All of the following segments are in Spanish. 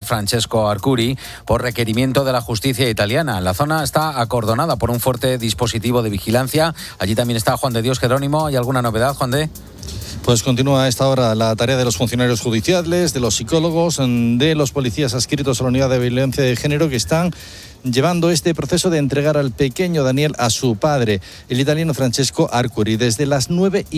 Francesco Arcuri, por requerimiento de la justicia italiana. La zona está acordonada por un fuerte dispositivo de vigilancia. Allí también está Juan de Dios Jerónimo. ¿Hay alguna novedad, Juan de? Pues continúa a esta hora la tarea de los funcionarios judiciales, de los psicólogos, de los policías adscritos a la unidad de violencia de género que están llevando este proceso de entregar al pequeño Daniel a su padre, el italiano Francesco Arcuri. Desde las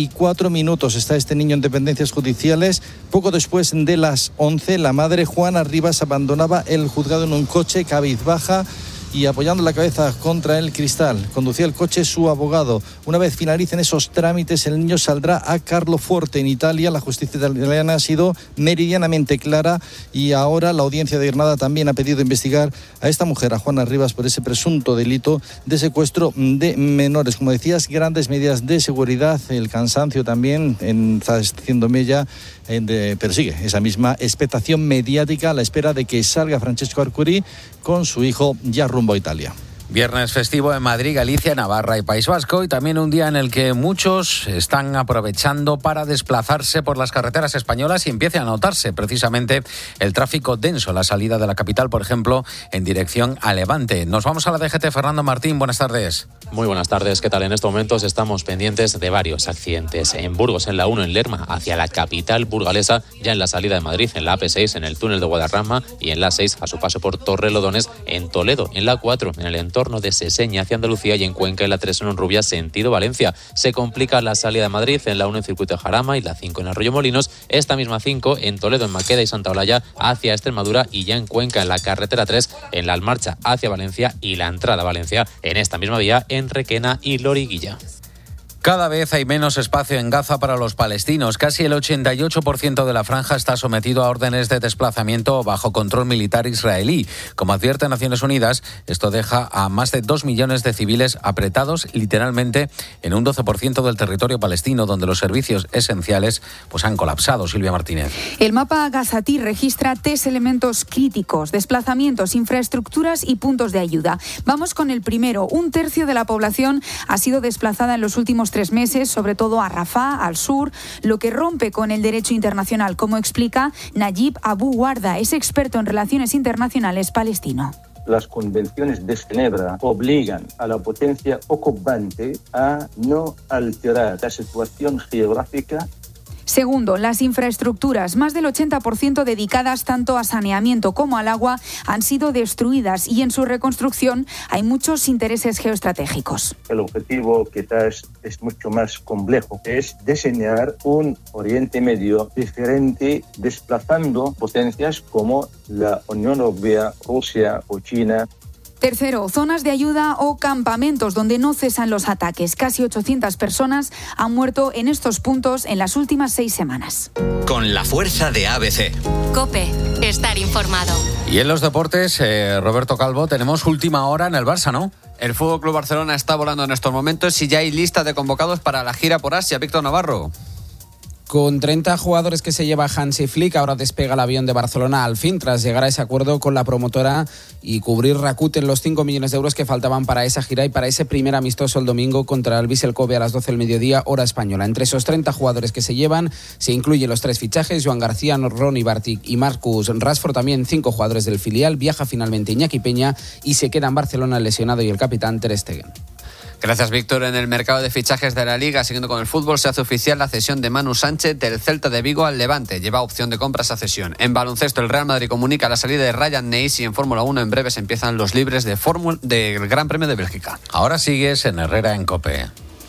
9:04 está este niño en dependencias judiciales. Poco después de las 11, la madre Juana Rivas abandonaba el juzgado en un coche cabizbaja y apoyando la cabeza contra el cristal. Conducía el coche su abogado. Una vez finalicen esos trámites, el niño saldrá a Carloforte, en Italia. La justicia italiana ha sido meridianamente clara y ahora la audiencia de Granada también ha pedido investigar a esta mujer, a Juana Rivas, por ese presunto delito de secuestro de menores. Como decías, grandes medidas de seguridad, el cansancio también está haciendo mella, pero sigue esa misma expectación mediática a la espera de que salga Francesco Arcuri con su hijo ya rumbo a Italia. Viernes festivo en Madrid, Galicia, Navarra y País Vasco, y también un día en el que muchos están aprovechando para desplazarse por las carreteras españolas y empiece a notarse precisamente el tráfico denso, la salida de la capital, por ejemplo, en dirección a Levante. Nos vamos a la DGT. Fernando Martín, buenas tardes. Muy buenas tardes, ¿qué tal? En estos momentos estamos pendientes de varios accidentes. En Burgos, en la 1, en Lerma, hacia la capital burgalesa, ya en la salida de Madrid, en la AP6, en el túnel de Guadarrama, y en la 6, a su paso por Torrelodones, en Toledo, en la 4, en el entorno de Seseña hacia Andalucía, y en Cuenca, en la 3, en Honrubia, sentido Valencia. Se complica la salida de Madrid, en la 1, en Circuito de Jarama, y la 5, en Arroyo Molinos. Esta misma 5, en Toledo, en Maqueda y Santa Olalla, hacia Extremadura, y ya en Cuenca, en la carretera 3, en la Almarcha hacia Valencia, y la entrada a Valencia, en esta misma vía, en Requena y Loriguilla. Cada vez hay menos espacio en Gaza para los palestinos. Casi el 88% de la franja está sometido a órdenes de desplazamiento bajo control militar israelí. Como advierte Naciones Unidas, esto deja a más de 2 millones de civiles apretados literalmente en un 12% del territorio palestino, donde los servicios esenciales han colapsado. Silvia Martínez. El mapa gazatí registra 3 elementos críticos: desplazamientos, infraestructuras y puntos de ayuda. Vamos con el primero. 1/3 de la población ha sido desplazada en los últimos 3 meses, sobre todo a Rafah, al sur, lo que rompe con el derecho internacional, como explica Nayib Abu Warda, es experto en relaciones internacionales palestino. Las convenciones de Ginebra obligan a la potencia ocupante a no alterar la situación geográfica. Segundo, las infraestructuras, más del 80% dedicadas tanto a saneamiento como al agua, han sido destruidas y en su reconstrucción hay muchos intereses geoestratégicos. El objetivo quizás es mucho más complejo, es diseñar un Oriente Medio diferente, desplazando potencias como la Unión Europea, Rusia o China. Tercero, zonas de ayuda o campamentos donde no cesan los ataques. Casi 800 personas han muerto en estos puntos en las últimas 6 semanas. Con la fuerza de ABC. COPE, estar informado. Y en los deportes, Roberto Calvo, tenemos última hora en el Barça, ¿no? El FC Barcelona está volando en estos momentos y ya hay lista de convocados para la gira por Asia. Víctor Navarro. Con 30 jugadores que se lleva Hansi Flick, ahora despega el avión de Barcelona al fin, tras llegar a ese acuerdo con la promotora y cubrir Rakuten los 5 millones de euros que faltaban para esa gira y para ese primer amistoso el domingo contra el Vissel Kobe a las 12 del mediodía, hora española. Entre esos 30 jugadores que se llevan se incluyen los 3 fichajes, Joan García, Ronny Bartik y Marcus Rashford, también 5 jugadores del filial. Viaja finalmente Iñaki Peña y se queda en Barcelona el lesionado y el capitán Ter Stegen. Gracias, Víctor. En el mercado de fichajes de la Liga, siguiendo con el fútbol, se hace oficial la cesión de Manu Sánchez del Celta de Vigo al Levante. Lleva opción de compra esa cesión. En baloncesto, el Real Madrid comunica la salida de Ryan Neis y en Fórmula 1 en breves empiezan los libres del Gran Premio de Bélgica. Ahora sigues en Herrera en COPE.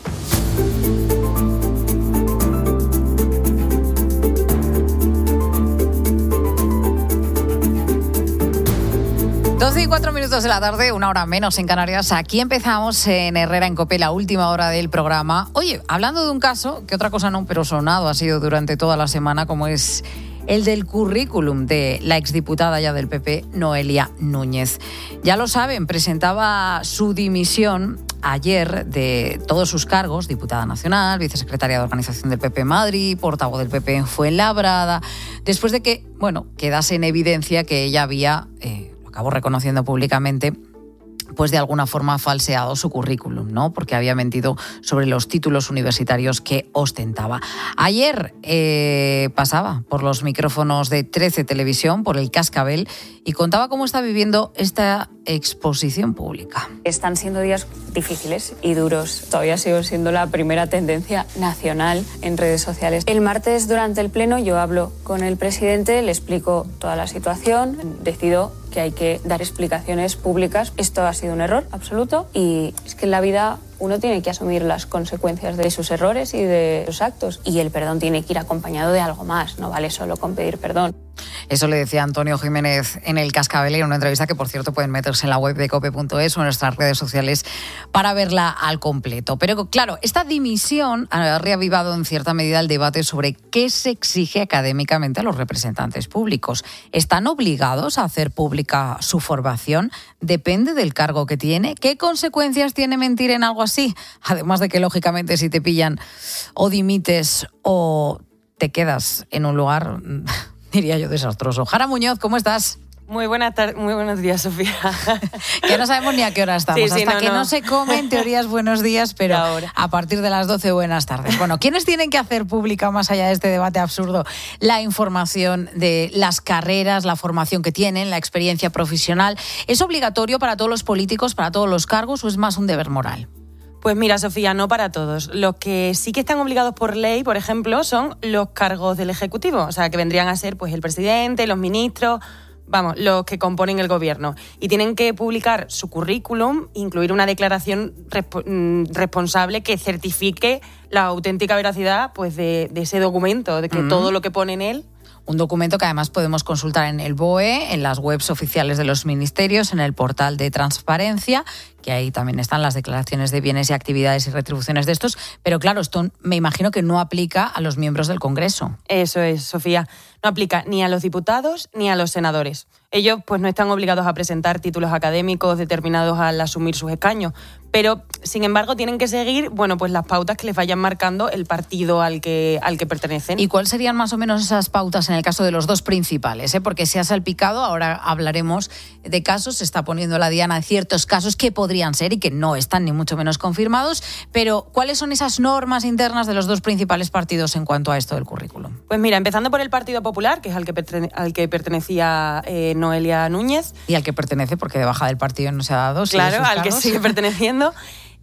Doce y 4 minutos de la tarde, 1 hora menos en Canarias. Aquí empezamos en Herrera en COPE, la última hora del programa. Oye, hablando de un caso, que otra cosa no, pero sonado ha sido durante toda la semana, como es el del currículum de la exdiputada ya del PP, Noelia Núñez. Ya lo saben, presentaba su dimisión ayer de todos sus cargos: diputada nacional, vicesecretaria de Organización del PP en Madrid, portavoz del PP en Fuenlabrada, después de que, quedase en evidencia que ella había, lo acabó reconociendo públicamente, pues de alguna forma ha falseado su currículum, ¿no? Porque había mentido sobre los títulos universitarios que ostentaba. Ayer pasaba por los micrófonos de 13 Televisión, por el Cascabel, y contaba cómo está viviendo esta exposición pública. Están siendo días difíciles y duros. Todavía sigo siendo la primera tendencia nacional en redes sociales. El martes, durante el pleno, yo hablo con el presidente, le explico toda la situación, decido que hay que dar explicaciones públicas. Esto ha sido un error absoluto y es que en la vida uno tiene que asumir las consecuencias de sus errores y de sus actos. Y el perdón tiene que ir acompañado de algo más, no vale solo con pedir perdón. Eso le decía Antonio Jiménez en el Cascabel, en una entrevista que, por cierto, pueden meterse en la web de cope.es o en nuestras redes sociales para verla al completo. Pero claro, esta dimisión ha reavivado en cierta medida el debate sobre qué se exige académicamente a los representantes públicos. ¿Están obligados a hacer pública su formación? ¿Depende del cargo que tiene? ¿Qué consecuencias tiene mentir en algo así? Además de que, lógicamente, si te pillan o dimites o te quedas en un lugar, diría yo, desastroso. Jara Muñoz, ¿cómo estás? Muy buenas días, Sofía. Que no sabemos ni a qué hora estamos. Sí, Hasta que no se come, en teorías buenos días, pero a partir de las 12 buenas tardes. Bueno, ¿quiénes tienen que hacer pública, más allá de este debate absurdo, la información de las carreras, la formación que tienen, la experiencia profesional? ¿Es obligatorio para todos los políticos, para todos los cargos, o es más un deber moral? Pues mira, Sofía, no para todos. Los que sí que están obligados por ley, por ejemplo, son los cargos del Ejecutivo. O sea, que vendrían a ser pues el presidente, los ministros, vamos, los que componen el gobierno. Y tienen que publicar su currículum, incluir una declaración responsable que certifique la auténtica veracidad pues de ese documento, de que todo lo que pone en él. Un documento que además podemos consultar en el BOE, en las webs oficiales de los ministerios, en el portal de transparencia, que ahí también están las declaraciones de bienes y actividades y retribuciones de estos. Pero claro, esto me imagino que no aplica a los miembros del Congreso. Eso es, Sofía. No aplica ni a los diputados ni a los senadores. Ellos pues no están obligados a presentar títulos académicos determinados al asumir sus escaños, pero sin embargo tienen que seguir pues las pautas que les vayan marcando el partido al que pertenecen. ¿Y cuáles serían más o menos esas pautas en el caso de los dos principales? Porque se ha salpicado, ahora hablaremos de casos, se está poniendo la diana de ciertos casos que podrían ser y que no están ni mucho menos confirmados, pero ¿cuáles son esas normas internas de los dos principales partidos en cuanto a esto del currículum? Pues mira, empezando por el Partido Popular, que es al que pertenecía Noelia Núñez. Y al que pertenece, porque de baja del partido no se ha dado. Claro, al que sigue perteneciendo.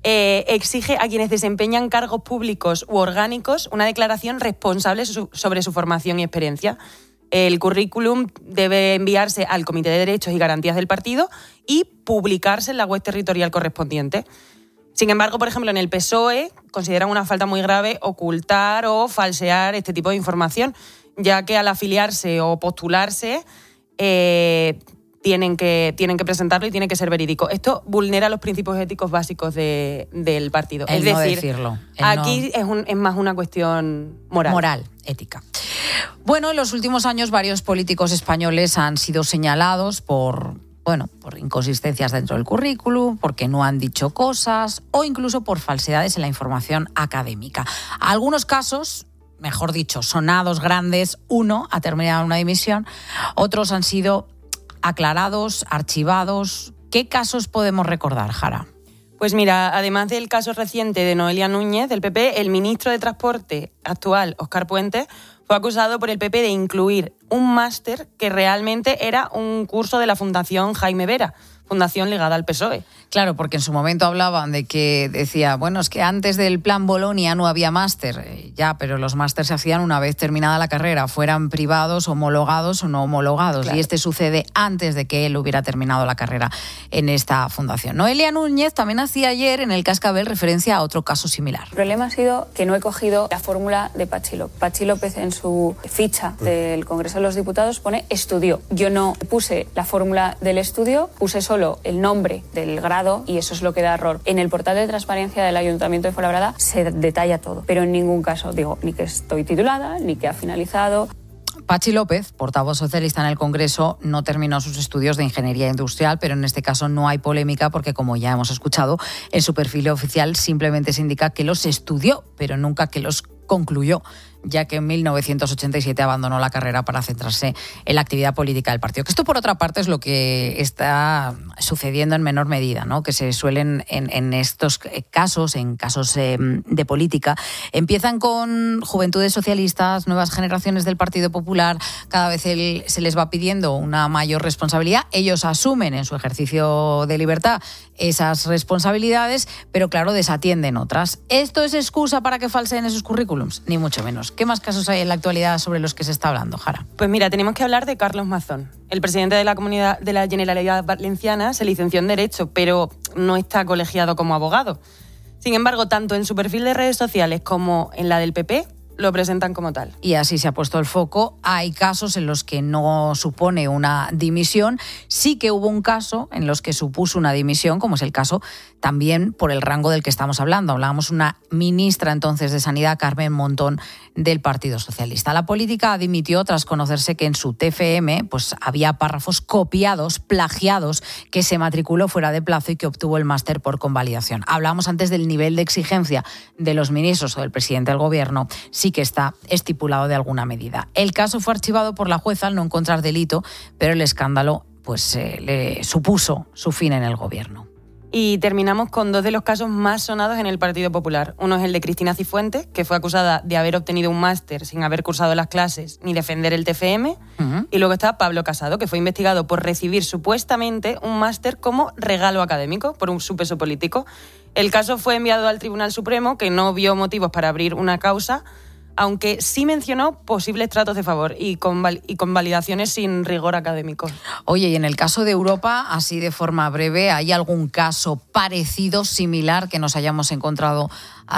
Exige a quienes desempeñan cargos públicos u orgánicos una declaración responsable sobre su formación y experiencia. El currículum debe enviarse al Comité de Derechos y Garantías del partido y publicarse en la web territorial correspondiente. Sin embargo, por ejemplo, en el PSOE consideran una falta muy grave ocultar o falsear este tipo de información, ya que al afiliarse o postularse tienen que presentarlo y tiene que ser verídico. Esto vulnera los principios éticos básicos del partido. Es decir, aquí es más una cuestión moral. Moral, ética. Bueno, en los últimos años varios políticos españoles han sido señalados por inconsistencias dentro del currículum, porque no han dicho cosas o incluso por falsedades en la información académica. Algunos casos, mejor dicho, sonados, grandes, uno ha terminado en una dimisión, otros han sido aclarados, archivados. ¿Qué casos podemos recordar, Jara? Pues mira, además del caso reciente de Noelia Núñez, del PP, el ministro de Transporte actual, Óscar Puente, fue acusado por el PP de incluir un máster que realmente era un curso de la Fundación Jaime Vera, fundación ligada al PSOE. Claro, porque en su momento hablaban de que decía, es que antes del plan Bolonia no había máster. Ya, pero los másters se hacían una vez terminada la carrera, fueran privados, homologados o no homologados. Claro. Y este sucede antes de que él hubiera terminado la carrera en esta fundación. Noelia Núñez también hacía ayer en el Cascabel referencia a otro caso similar. El problema ha sido que no he cogido la fórmula de Patxi López. Patxi López en su ficha del Congreso de los Diputados pone estudió. Yo no puse la fórmula del estudio, puse solo el nombre del grado y eso es lo que da error. En el portal de transparencia del Ayuntamiento de Fuenlabrada se detalla todo, pero en ningún caso digo ni que estoy titulada, ni que ha finalizado. Patxi López, portavoz socialista en el Congreso, no terminó sus estudios de ingeniería industrial, pero en este caso no hay polémica porque, como ya hemos escuchado, en su perfil oficial simplemente se indica que los estudió, pero nunca que los concluyó. ya que en 1987 abandonó la carrera para centrarse en la actividad política del partido. Que esto, por otra parte, es lo que está sucediendo en menor medida, ¿no? Que se suelen, en estos casos, en casos de política, empiezan con juventudes socialistas, nuevas generaciones del Partido Popular, cada vez se les va pidiendo una mayor responsabilidad. Ellos asumen en su ejercicio de libertad esas responsabilidades, pero claro, desatienden otras. ¿Esto es excusa para que falseen esos currículums? Ni mucho menos. ¿Qué más casos hay en la actualidad sobre los que se está hablando, Jara? Pues mira, tenemos que hablar de Carlos Mazón. El presidente de la Comunidad de la Generalidad Valenciana se licenció en Derecho, pero no está colegiado como abogado. Sin embargo, tanto en su perfil de redes sociales como en la del PP, lo presentan como tal. Y así se ha puesto el foco. Hay casos en los que no supone una dimisión. Sí que hubo un caso en los que supuso una dimisión, como es el caso también por el rango del que estamos hablando. Hablábamos una ministra entonces de Sanidad, Carmen Montón, del Partido Socialista. La política dimitió tras conocerse que en su TFM pues, había párrafos copiados, plagiados, que se matriculó fuera de plazo y que obtuvo el máster por convalidación. Hablábamos antes del nivel de exigencia de los ministros o del presidente del Gobierno. Sí que está estipulado de alguna medida. El caso fue archivado por la jueza al no encontrar delito, pero el escándalo pues le supuso su fin en el Gobierno. Y terminamos con dos de los casos más sonados en el Partido Popular. Uno es el de Cristina Cifuentes, que fue acusada de haber obtenido un máster sin haber cursado las clases ni defender el TFM. Y luego está Pablo Casado, que fue investigado por recibir supuestamente un máster como regalo académico por su peso político. El caso fue enviado al Tribunal Supremo, que no vio motivos para abrir una causa, aunque sí mencionó posibles tratos de favor y convalidaciones sin rigor académico. Oye, y en el caso de Europa, así de forma breve, ¿hay algún caso parecido, similar, que nos hayamos encontrado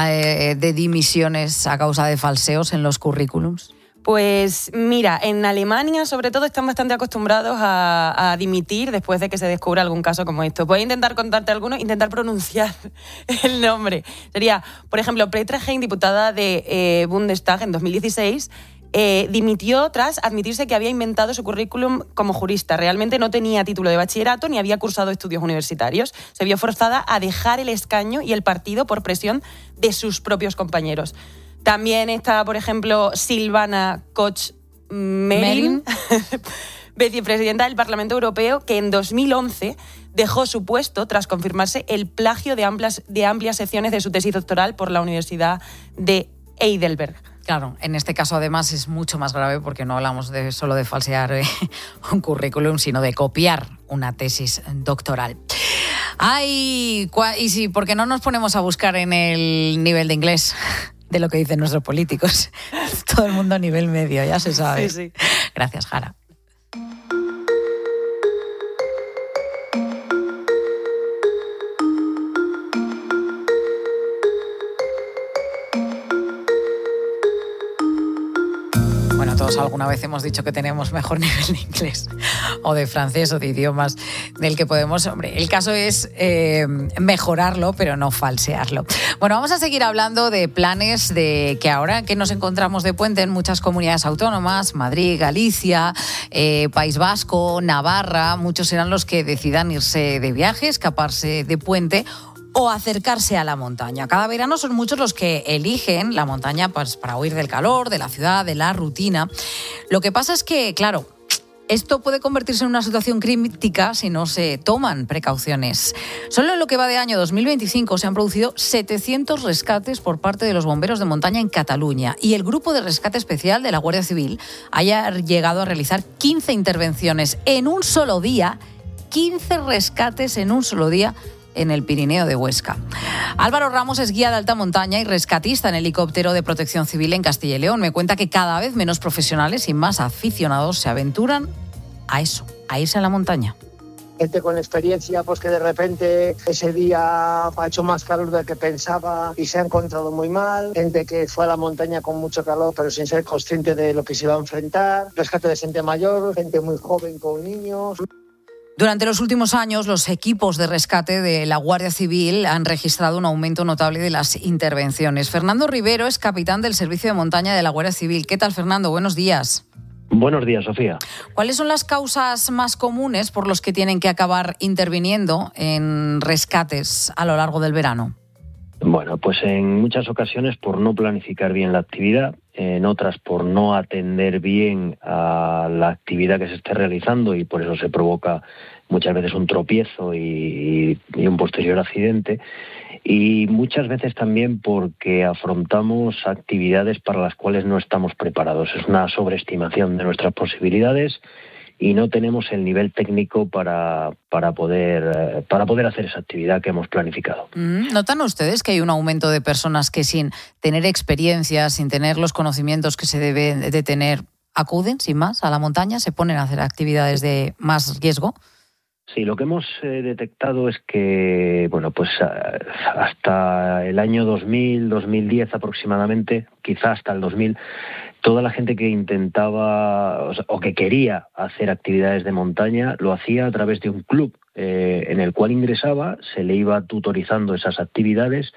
de dimisiones a causa de falseos en los currículums? Pues mira, en Alemania sobre todo están bastante acostumbrados a dimitir después de que se descubra algún caso como esto. Voy a intentar contarte alguno, intentar pronunciar el nombre. Sería, por ejemplo, Petra Hein, diputada de Bundestag en 2016, dimitió tras admitirse que había inventado su currículum como jurista. Realmente no tenía título de bachillerato ni había cursado estudios universitarios. Se vio forzada a dejar el escaño y el partido por presión de sus propios compañeros. También está, por ejemplo, Silvana Koch-Merin, vicepresidenta del Parlamento Europeo, que en 2011 dejó su puesto tras confirmarse el plagio de amplias secciones de su tesis doctoral por la Universidad de Heidelberg. Claro, en este caso además es mucho más grave porque no hablamos solo de falsear un currículum, sino de copiar una tesis doctoral. Y sí, ¿por qué no nos ponemos a buscar en el nivel de inglés de lo que dicen nuestros políticos? Todo el mundo a nivel medio, ya se sabe. Sí. Gracias, Jara. Todos alguna vez hemos dicho que tenemos mejor nivel de inglés o de francés o de idiomas del que podemos. Hombre, el caso es mejorarlo, pero no falsearlo. Bueno, vamos a seguir hablando de planes de que ahora que nos encontramos de puente en muchas comunidades autónomas, Madrid, Galicia, País Vasco, Navarra, muchos serán los que decidan irse de viaje, escaparse de puente o acercarse a la montaña. Cada verano son muchos los que eligen la montaña pues, para huir del calor, de la ciudad, de la rutina. Lo que pasa es que, claro, esto puede convertirse en una situación crítica si no se toman precauciones. Solo en lo que va de año 2025 se han producido 700 rescates por parte de los bomberos de montaña en Cataluña y el grupo de rescate especial de la Guardia Civil haya llegado a realizar 15 intervenciones en un solo día, 15 rescates en un solo día en el Pirineo de Huesca. Álvaro Ramos es guía de alta montaña y rescatista en helicóptero de Protección Civil en Castilla y León. Me cuenta que cada vez menos profesionales y más aficionados se aventuran a eso, a irse a la montaña. Gente con experiencia, pues que de repente ese día ha hecho más calor del que pensaba y se ha encontrado muy mal. Gente que fue a la montaña con mucho calor pero sin ser consciente de lo que se iba a enfrentar. Rescate de gente mayor, gente muy joven con niños. Durante los últimos años, los equipos de rescate de la Guardia Civil han registrado un aumento notable de las intervenciones. Fernando Rivero es capitán del Servicio de Montaña de la Guardia Civil. ¿Qué tal, Fernando? Buenos días. Buenos días, Sofía. ¿Cuáles son las causas más comunes por las que tienen que acabar interviniendo en rescates a lo largo del verano? Bueno, pues en muchas ocasiones por no planificar bien la actividad, en otras por no atender bien a la actividad que se esté realizando y por eso se provoca muchas veces un tropiezo y un posterior accidente. Y muchas veces también porque afrontamos actividades para las cuales no estamos preparados. Es una sobreestimación de nuestras posibilidades y no tenemos el nivel técnico para poder hacer esa actividad que hemos planificado. ¿Notan ustedes que hay un aumento de personas que sin tener experiencia, sin tener los conocimientos que se deben de tener, acuden sin más a la montaña, se ponen a hacer actividades de más riesgo? Sí, lo que hemos detectado es que, hasta el año 2000, 2010 aproximadamente, quizá hasta el 2000, toda la gente que intentaba o que quería hacer actividades de montaña lo hacía a través de un club en el cual ingresaba, se le iba tutorizando esas actividades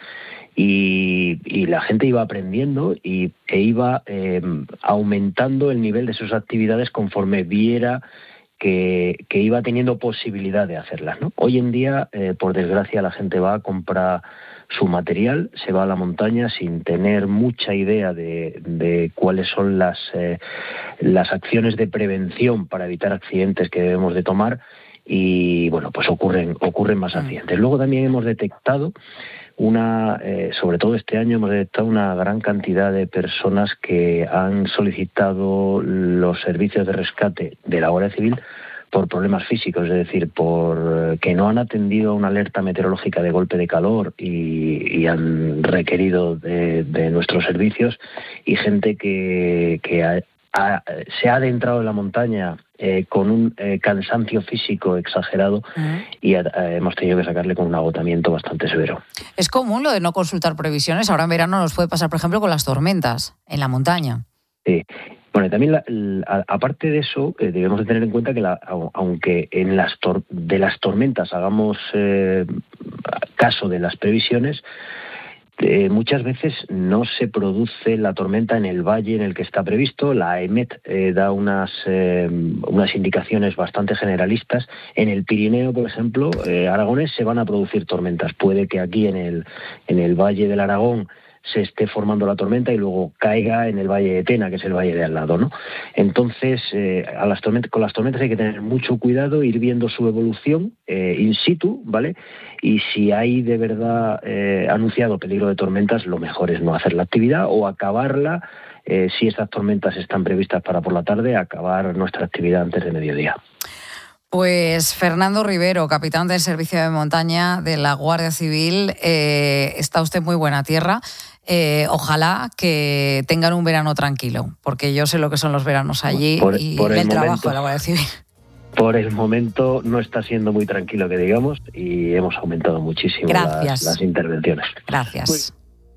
y la gente iba aprendiendo e iba aumentando el nivel de sus actividades conforme viera que iba teniendo posibilidad de hacerlas, ¿no? Hoy en día, por desgracia, la gente va a comprar su material, se va a la montaña sin tener mucha idea de cuáles son las acciones de prevención para evitar accidentes que debemos de tomar y, ocurren más accidentes. Luego también hemos detectado sobre todo este año, hemos detectado una gran cantidad de personas que han solicitado los servicios de rescate de la Guardia Civil por problemas físicos, es decir, por que no han atendido a una alerta meteorológica de golpe de calor y han requerido de nuestros servicios, y gente que se ha adentrado en la montaña con un cansancio físico exagerado y hemos tenido que sacarle con un agotamiento bastante severo. Es común lo de no consultar previsiones. Ahora en verano nos puede pasar, por ejemplo, con las tormentas en la montaña. Sí. Bueno, también aparte de eso, debemos de tener en cuenta que aunque de las tormentas hagamos caso de las previsiones, muchas veces no se produce la tormenta en el valle en el que está previsto. La EMET da unas indicaciones bastante generalistas. En el Pirineo, por ejemplo, aragonés, se van a producir tormentas. Puede que aquí en el valle del Aragón se esté formando la tormenta y luego caiga en el valle de Tena, que es el valle de al lado, ¿no? Entonces, con las tormentas hay que tener mucho cuidado, ir viendo su evolución in situ, ¿vale? Y si hay de verdad anunciado peligro de tormentas, lo mejor es no hacer la actividad o acabarla. Si estas tormentas están previstas para por la tarde, acabar nuestra actividad antes de mediodía. Pues Fernando Rivero, capitán del Servicio de Montaña de la Guardia Civil, está usted muy buena tierra. Ojalá que tengan un verano tranquilo, porque yo sé lo que son los veranos allí y el trabajo de la Guardia Civil. Por el momento no está siendo muy tranquilo, que digamos, y hemos aumentado muchísimo las intervenciones. Gracias.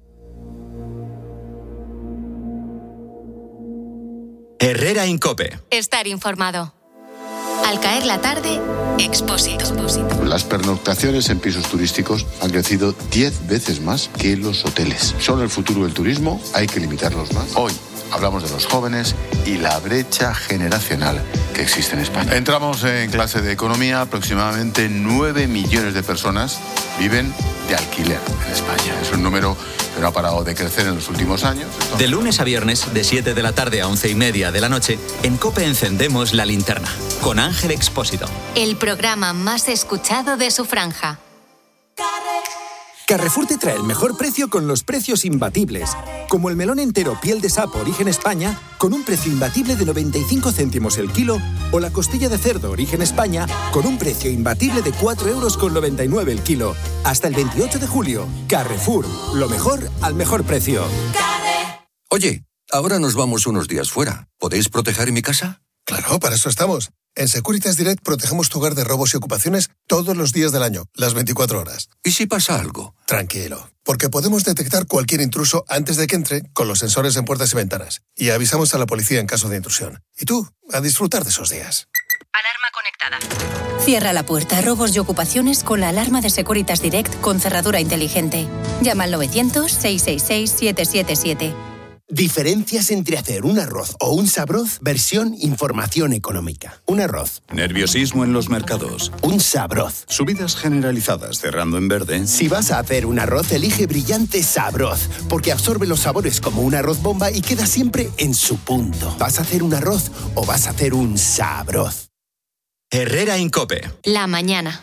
Herrera Incope. Estar informado. Al caer la tarde, Expósito. Las pernoctaciones en pisos turísticos han crecido 10 veces más que los hoteles. Son el futuro del turismo, hay que limitarlos más. Hoy hablamos de los jóvenes y la brecha generacional que existe en España. Entramos en clase de economía, aproximadamente 9 millones de personas viven de alquiler en España. Es un número que no ha parado de crecer en los últimos años. De lunes a viernes, de 7 de la tarde a 11:30 de la noche, en COPE encendemos la linterna, con Ángel Expósito. El programa más escuchado de su franja. Carrefour te trae el mejor precio con los precios imbatibles. Como el melón entero piel de sapo origen España, con un precio imbatible de 95 céntimos el kilo, o la costilla de cerdo origen España, con un precio imbatible de 4,99 € el kilo. Hasta el 28 de julio. Carrefour, lo mejor al mejor precio. Oye, ahora nos vamos unos días fuera. ¿Podéis proteger mi casa? Claro, para eso estamos. En Securitas Direct protegemos tu hogar de robos y ocupaciones todos los días del año, las 24 horas. ¿Y si pasa algo? Tranquilo, porque podemos detectar cualquier intruso antes de que entre con los sensores en puertas y ventanas. Y avisamos a la policía en caso de intrusión. Y tú, a disfrutar de esos días. Alarma conectada. Cierra la puerta a robos y ocupaciones con la alarma de Securitas Direct con cerradura inteligente. Llama al 900-666-777. Diferencias entre hacer un arroz o un sabroz, versión información económica. Un arroz. Nerviosismo en los mercados. Un sabroz. Subidas generalizadas cerrando en verde. Si vas a hacer un arroz, elige Brillante Sabroz, porque absorbe los sabores como un arroz bomba y queda siempre en su punto. ¿Vas a hacer un arroz o vas a hacer un sabroz? Herrera en COPE. La mañana.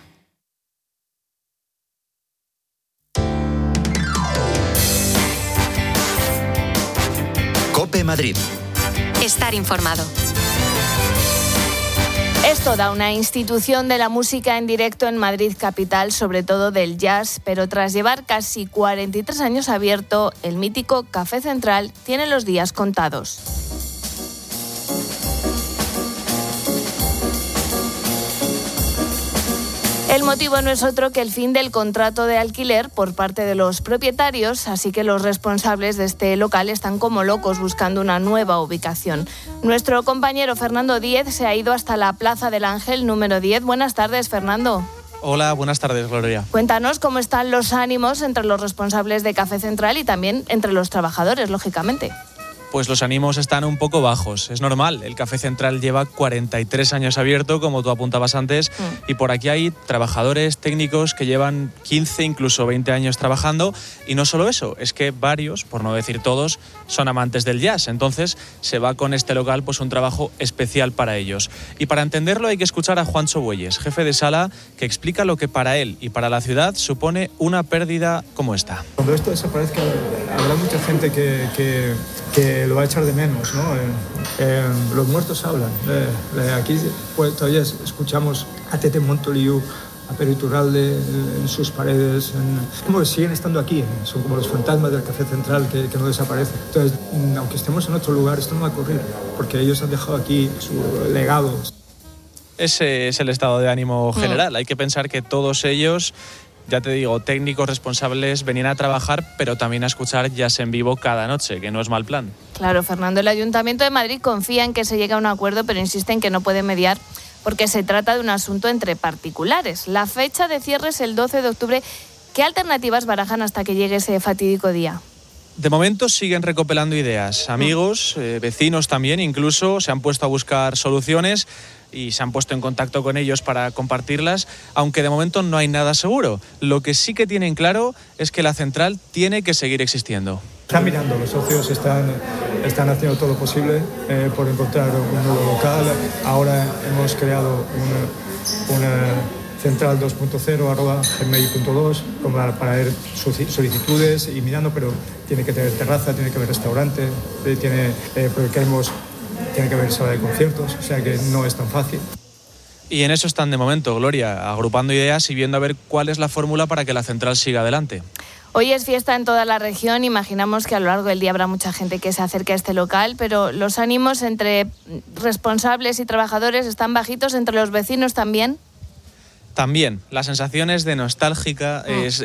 COPE Madrid. Estar informado. Es toda una institución de la música en directo en Madrid capital, sobre todo del jazz, pero tras llevar casi 43 años abierto, el mítico Café Central tiene los días contados. El motivo no es otro que el fin del contrato de alquiler por parte de los propietarios, así que los responsables de este local están como locos buscando una nueva ubicación. Nuestro compañero Fernando Díez se ha ido hasta la Plaza del Ángel número 10. Buenas tardes, Fernando. Hola, buenas tardes, Gloria. Cuéntanos cómo están los ánimos entre los responsables de Café Central y también entre los trabajadores, lógicamente. Pues los ánimos están un poco bajos, es normal. El Café Central lleva 43 años abierto, como tú apuntabas antes, y por aquí hay trabajadores técnicos que llevan 15, incluso 20 años trabajando, y no solo eso, es que varios, por no decir todos, son amantes del jazz. Entonces se va con este local pues un trabajo especial para ellos. Y para entenderlo hay que escuchar a Juancho Bueyes, jefe de sala, que explica lo que para él y para la ciudad supone una pérdida como esta. Cuando esto desaparezca habrá mucha gente que lo va a echar de menos, ¿no? Los muertos hablan. Aquí pues, todavía escuchamos a Tete Montoliu, a Pere Iturralde en sus paredes, como siguen estando aquí, son como los fantasmas del Café Central que no desaparecen. Entonces, aunque estemos en otro lugar, esto no va a ocurrir, porque ellos han dejado aquí su legado. Ese es el estado de ánimo general. Hay que pensar que todos ellos, ya te digo, técnicos responsables, venían a trabajar, pero también a escuchar jazz en vivo cada noche, que no es mal plan. Claro, Fernando, el Ayuntamiento de Madrid confía en que se llegue a un acuerdo, pero insiste en que no puede mediar porque se trata de un asunto entre particulares. La fecha de cierre es el 12 de octubre. ¿Qué alternativas barajan hasta que llegue ese fatídico día? De momento siguen recopilando ideas. Amigos, vecinos también, incluso se han puesto a buscar soluciones y se han puesto en contacto con ellos para compartirlas, aunque de momento no hay nada seguro. Lo que sí que tienen claro es que la central tiene que seguir existiendo. Están mirando, los socios están haciendo todo lo posible por encontrar un nuevo local. Ahora hemos creado una central 2.0 @gmail.2 para ver solicitudes y mirando, pero tiene que tener terraza, tiene que haber restaurante, tiene que haber sala de conciertos, o sea que no es tan fácil. Y en eso están de momento, Gloria, agrupando ideas y viendo a ver cuál es la fórmula para que la central siga adelante. Hoy es fiesta en toda la región, imaginamos que a lo largo del día habrá mucha gente que se acerque a este local, pero los ánimos entre responsables y trabajadores están bajitos, entre los vecinos también. También, la sensación es de nostálgica,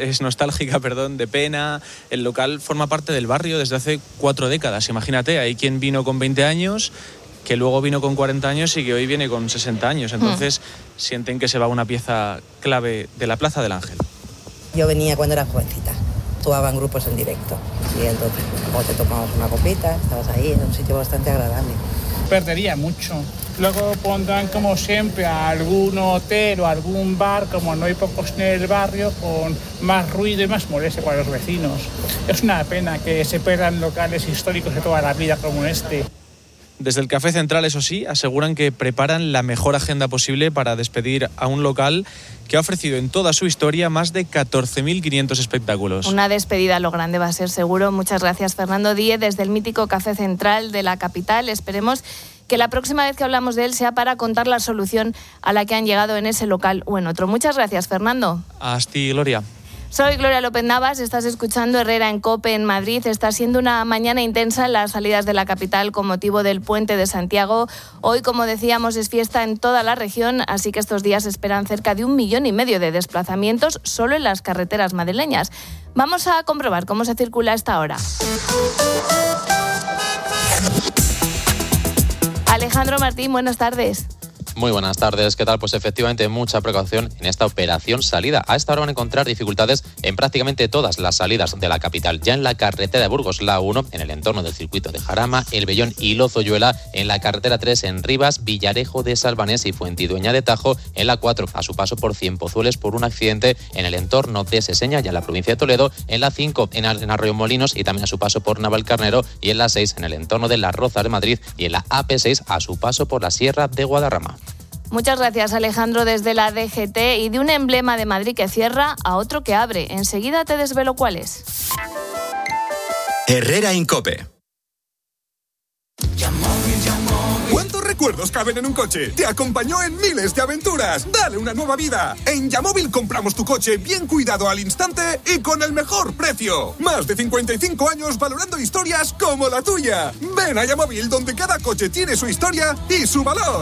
de pena. El local forma parte del barrio desde hace 4 décadas, imagínate, hay quien vino con 20 años, que luego vino con 40 años y que hoy viene con 60 años, entonces sienten que se va una pieza clave de la Plaza del Ángel. Yo venía cuando era jovencita, actuaban grupos en directo y entonces cuando te tomabas una copita, estabas ahí en un sitio bastante agradable. Perdería mucho. Luego pondrán como siempre a algún hotel o algún bar, como no hay pocos en el barrio, con más ruido y más molestia para los vecinos. Es una pena que se pierdan locales históricos de toda la vida como este. Desde el Café Central, eso sí, aseguran que preparan la mejor agenda posible para despedir a un local que ha ofrecido en toda su historia más de 14.500 espectáculos. Una despedida a lo grande va a ser seguro. Muchas gracias, Fernando Díez, desde el mítico Café Central de la capital. Esperemos que la próxima vez que hablamos de él sea para contar la solución a la que han llegado en ese local o en otro. Muchas gracias, Fernando. Hasta Gloria. Soy Gloria López Navas, estás escuchando Herrera en COPE en Madrid. Está siendo una mañana intensa en las salidas de la capital con motivo del Puente de Santiago. Hoy, como decíamos, es fiesta en toda la región, así que estos días esperan cerca de 1,5 millones de desplazamientos solo en las carreteras madrileñas. Vamos a comprobar cómo se circula a esta hora. Alejandro Martín, buenas tardes. Muy buenas tardes, ¿qué tal? Pues efectivamente mucha precaución en esta operación salida. A esta hora van a encontrar dificultades en prácticamente todas las salidas de la capital. Ya en la carretera de Burgos, la 1, en el entorno del circuito de Jarama, El Vellón y Lozoyuela, en la carretera 3 en Rivas, Villarejo de Salvanés y Fuentidueña de Tajo, en la 4 a su paso por Cienpozueles por un accidente en el entorno de Seseña, ya en la provincia de Toledo, en la 5 en Arroyomolinos y también a su paso por Navalcarnero, y en la 6 en el entorno de Las Rozas de Madrid y en la AP6 a su paso por la Sierra de Guadarrama. Muchas gracias, Alejandro, desde la DGT. Y de un emblema de Madrid que cierra a otro que abre. Enseguida te desvelo cuál es. Herrera en COPE. ¿Cuántos recuerdos caben en un coche? Te acompañó en miles de aventuras. Dale una nueva vida. En Yamóvil compramos tu coche bien cuidado al instante y con el mejor precio. Más de 55 años valorando historias como la tuya. Ven a Yamóvil, donde cada coche tiene su historia y su valor.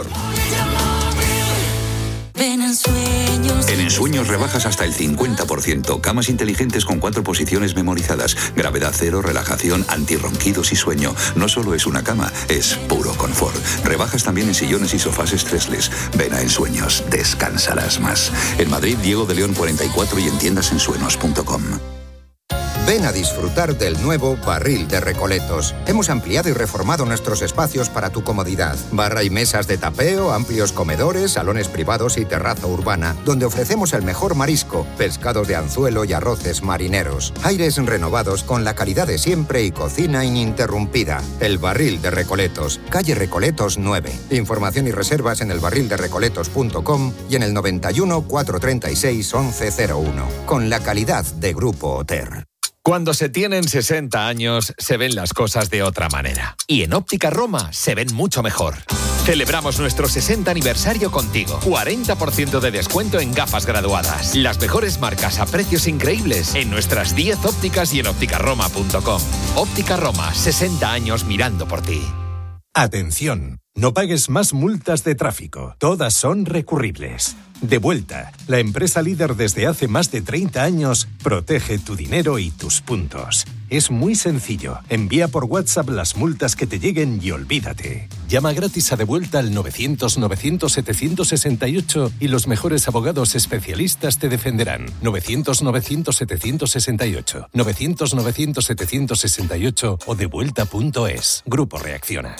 Ven en Sueños. En Ensueños rebajas hasta el 50%. Camas inteligentes con 4 posiciones memorizadas. Gravedad cero, relajación, antirronquidos y sueño. No solo es una cama, es puro confort. Rebajas también en sillones y sofás stressless. Ven a Ensueños, descansarás más. En Madrid, Diego de León 44 y en tiendasensueños.com. Ven a disfrutar del nuevo Barril de Recoletos. Hemos ampliado y reformado nuestros espacios para tu comodidad. Barra y mesas de tapeo, amplios comedores, salones privados y terraza urbana, donde ofrecemos el mejor marisco, pescados de anzuelo y arroces marineros. Aires renovados con la calidad de siempre y cocina ininterrumpida. El Barril de Recoletos, calle Recoletos 9. Información y reservas en elbarrilderecoletos.com y en el 91 436 1101. Con la calidad de Grupo Oter. Cuando se tienen 60 años, se ven las cosas de otra manera. Y en Óptica Roma se ven mucho mejor. Celebramos nuestro 60 aniversario contigo. 40% de descuento en gafas graduadas. Las mejores marcas a precios increíbles en nuestras 10 ópticas y en ópticaroma.com. Óptica Roma, 60 años mirando por ti. Atención, no pagues más multas de tráfico. Todas son recurribles. Devuelta, la empresa líder desde hace más de 30 años, protege tu dinero y tus puntos. Es muy sencillo. Envía por WhatsApp las multas que te lleguen y olvídate. Llama gratis a Devuelta al 900-900-768 y los mejores abogados especialistas te defenderán. 900-900-768. 900-900-768 o devuelta.es. Grupo Reacciona.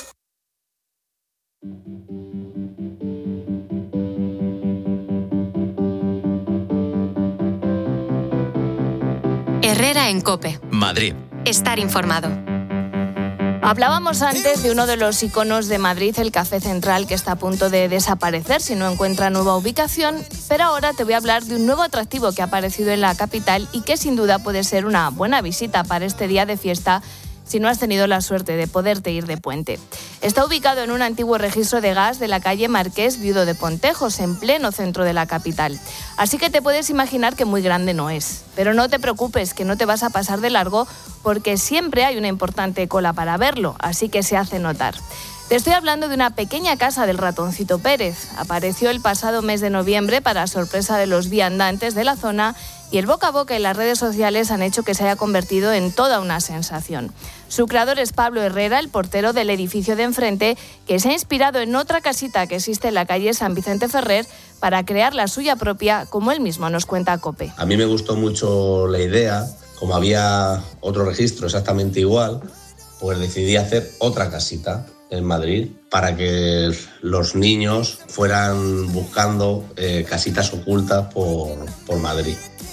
Herrera en COPE. Madrid. Estar informado. Hablábamos antes de uno de los iconos de Madrid, el Café Central, que está a punto de desaparecer si no encuentra nueva ubicación, pero ahora te voy a hablar de un nuevo atractivo que ha aparecido en la capital y que sin duda puede ser una buena visita para este día de fiesta si no has tenido la suerte de poderte ir de puente. Está ubicado en un antiguo registro de gas de la calle Marqués Viudo de Pontejos, en pleno centro de la capital. Así que te puedes imaginar que muy grande no es. Pero no te preocupes, que no te vas a pasar de largo, porque siempre hay una importante cola para verlo, así que se hace notar. Te estoy hablando de una pequeña casa del Ratoncito Pérez. Apareció el pasado mes de noviembre para sorpresa de los viandantes de la zona y el boca a boca y las redes sociales han hecho que se haya convertido en toda una sensación. Su creador es Pablo Herrera, el portero del edificio de enfrente, que se ha inspirado en otra casita que existe en la calle San Vicente Ferrer para crear la suya propia, como él mismo nos cuenta COPE. A mí me gustó mucho la idea, como había otro registro exactamente igual, pues decidí hacer otra casita en Madrid para que los niños fueran buscando casitas ocultas por Madrid.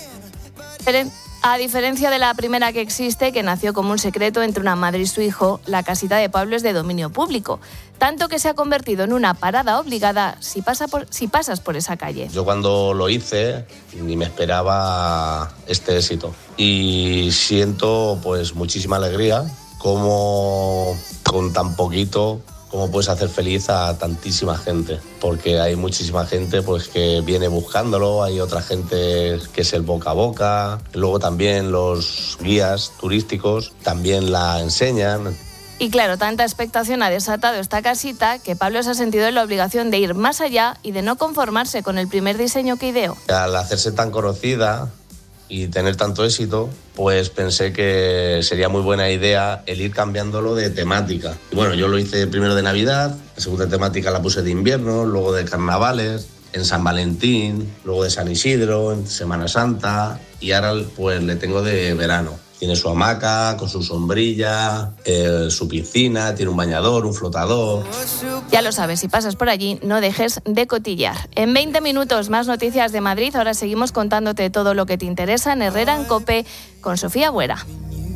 A diferencia de la primera que existe, que nació como un secreto entre una madre y su hijo, la casita de Pablo es de dominio público, tanto que se ha convertido en una parada obligada si pasas por esa calle. Yo cuando lo hice ni me esperaba este éxito y siento pues muchísima alegría como con tan poquito cómo puedes hacer feliz a tantísima gente, porque hay muchísima gente pues que viene buscándolo, hay otra gente que es el boca a boca, luego también los guías turísticos también la enseñan. Y claro, tanta expectación ha desatado esta casita que Pablo se ha sentido en la obligación de ir más allá y de no conformarse con el primer diseño que ideó. Al hacerse tan conocida, y tener tanto éxito, pues pensé que sería muy buena idea el ir cambiándolo de temática. Y bueno, yo lo hice primero de Navidad, la segunda temática la puse de invierno, luego de carnavales, en San Valentín, luego de San Isidro, en Semana Santa, y ahora pues le tengo de verano. Tiene su hamaca, con su sombrilla, su piscina, tiene un bañador, un flotador. Ya lo sabes, si pasas por allí, no dejes de cotillar. En 20 minutos, más noticias de Madrid. Ahora seguimos contándote todo lo que te interesa en Herrera en COPE con Sofía Buera.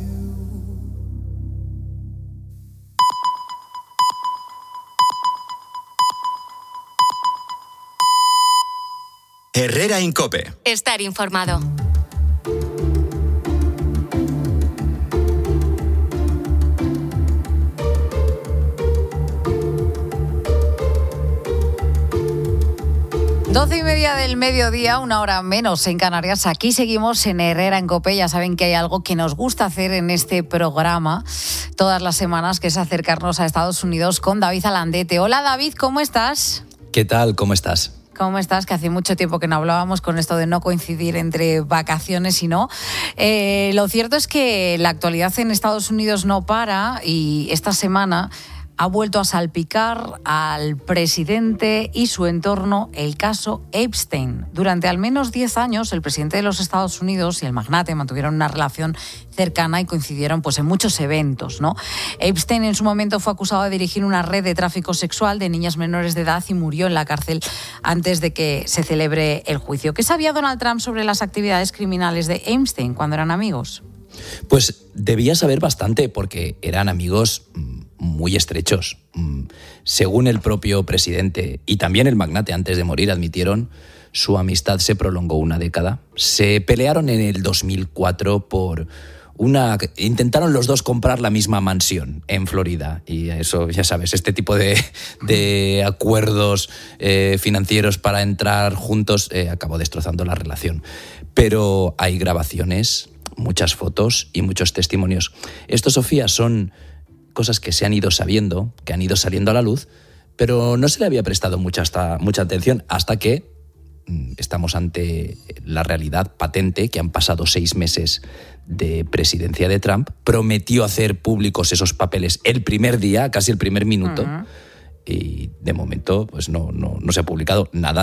Herrera en COPE. Estar informado. Doce y media del mediodía, una hora menos en Canarias. Aquí seguimos en Herrera en COPE. Ya saben que hay algo que nos gusta hacer en este programa todas las semanas, que es acercarnos a Estados Unidos con David Alandete. Hola David, ¿cómo estás? ¿Qué tal? ¿Cómo estás? ¿Cómo estás? Que hace mucho tiempo que no hablábamos con esto de no coincidir entre vacaciones y no. Lo cierto es que la actualidad en Estados Unidos no para y esta semana ha vuelto a salpicar al presidente y su entorno el caso Epstein. Durante al menos 10 años, el presidente de los Estados Unidos y el magnate mantuvieron una relación cercana y coincidieron pues, en muchos eventos, ¿no? Epstein en su momento fue acusado de dirigir una red de tráfico sexual de niñas menores de edad y murió en la cárcel antes de que se celebre el juicio. ¿Qué sabía Donald Trump sobre las actividades criminales de Epstein cuando eran amigos? Pues debía saber bastante porque eran amigos muy estrechos. Según el propio presidente y también el magnate antes de morir admitieron, su amistad se prolongó una década. Se pelearon en el 2004 por intentaron los dos comprar la misma mansión en Florida y eso, ya sabes, este tipo de acuerdos financieros para entrar juntos acabó destrozando la relación. Pero hay grabaciones, muchas fotos y muchos testimonios. Esto, Sofía, son cosas que se han ido sabiendo, que han ido saliendo a la luz, pero no se le había prestado mucha atención hasta que estamos ante la realidad patente, que han pasado 6 meses de presidencia de Trump. Prometió hacer públicos esos papeles el primer día, casi el primer minuto, y de momento pues no se ha publicado nada,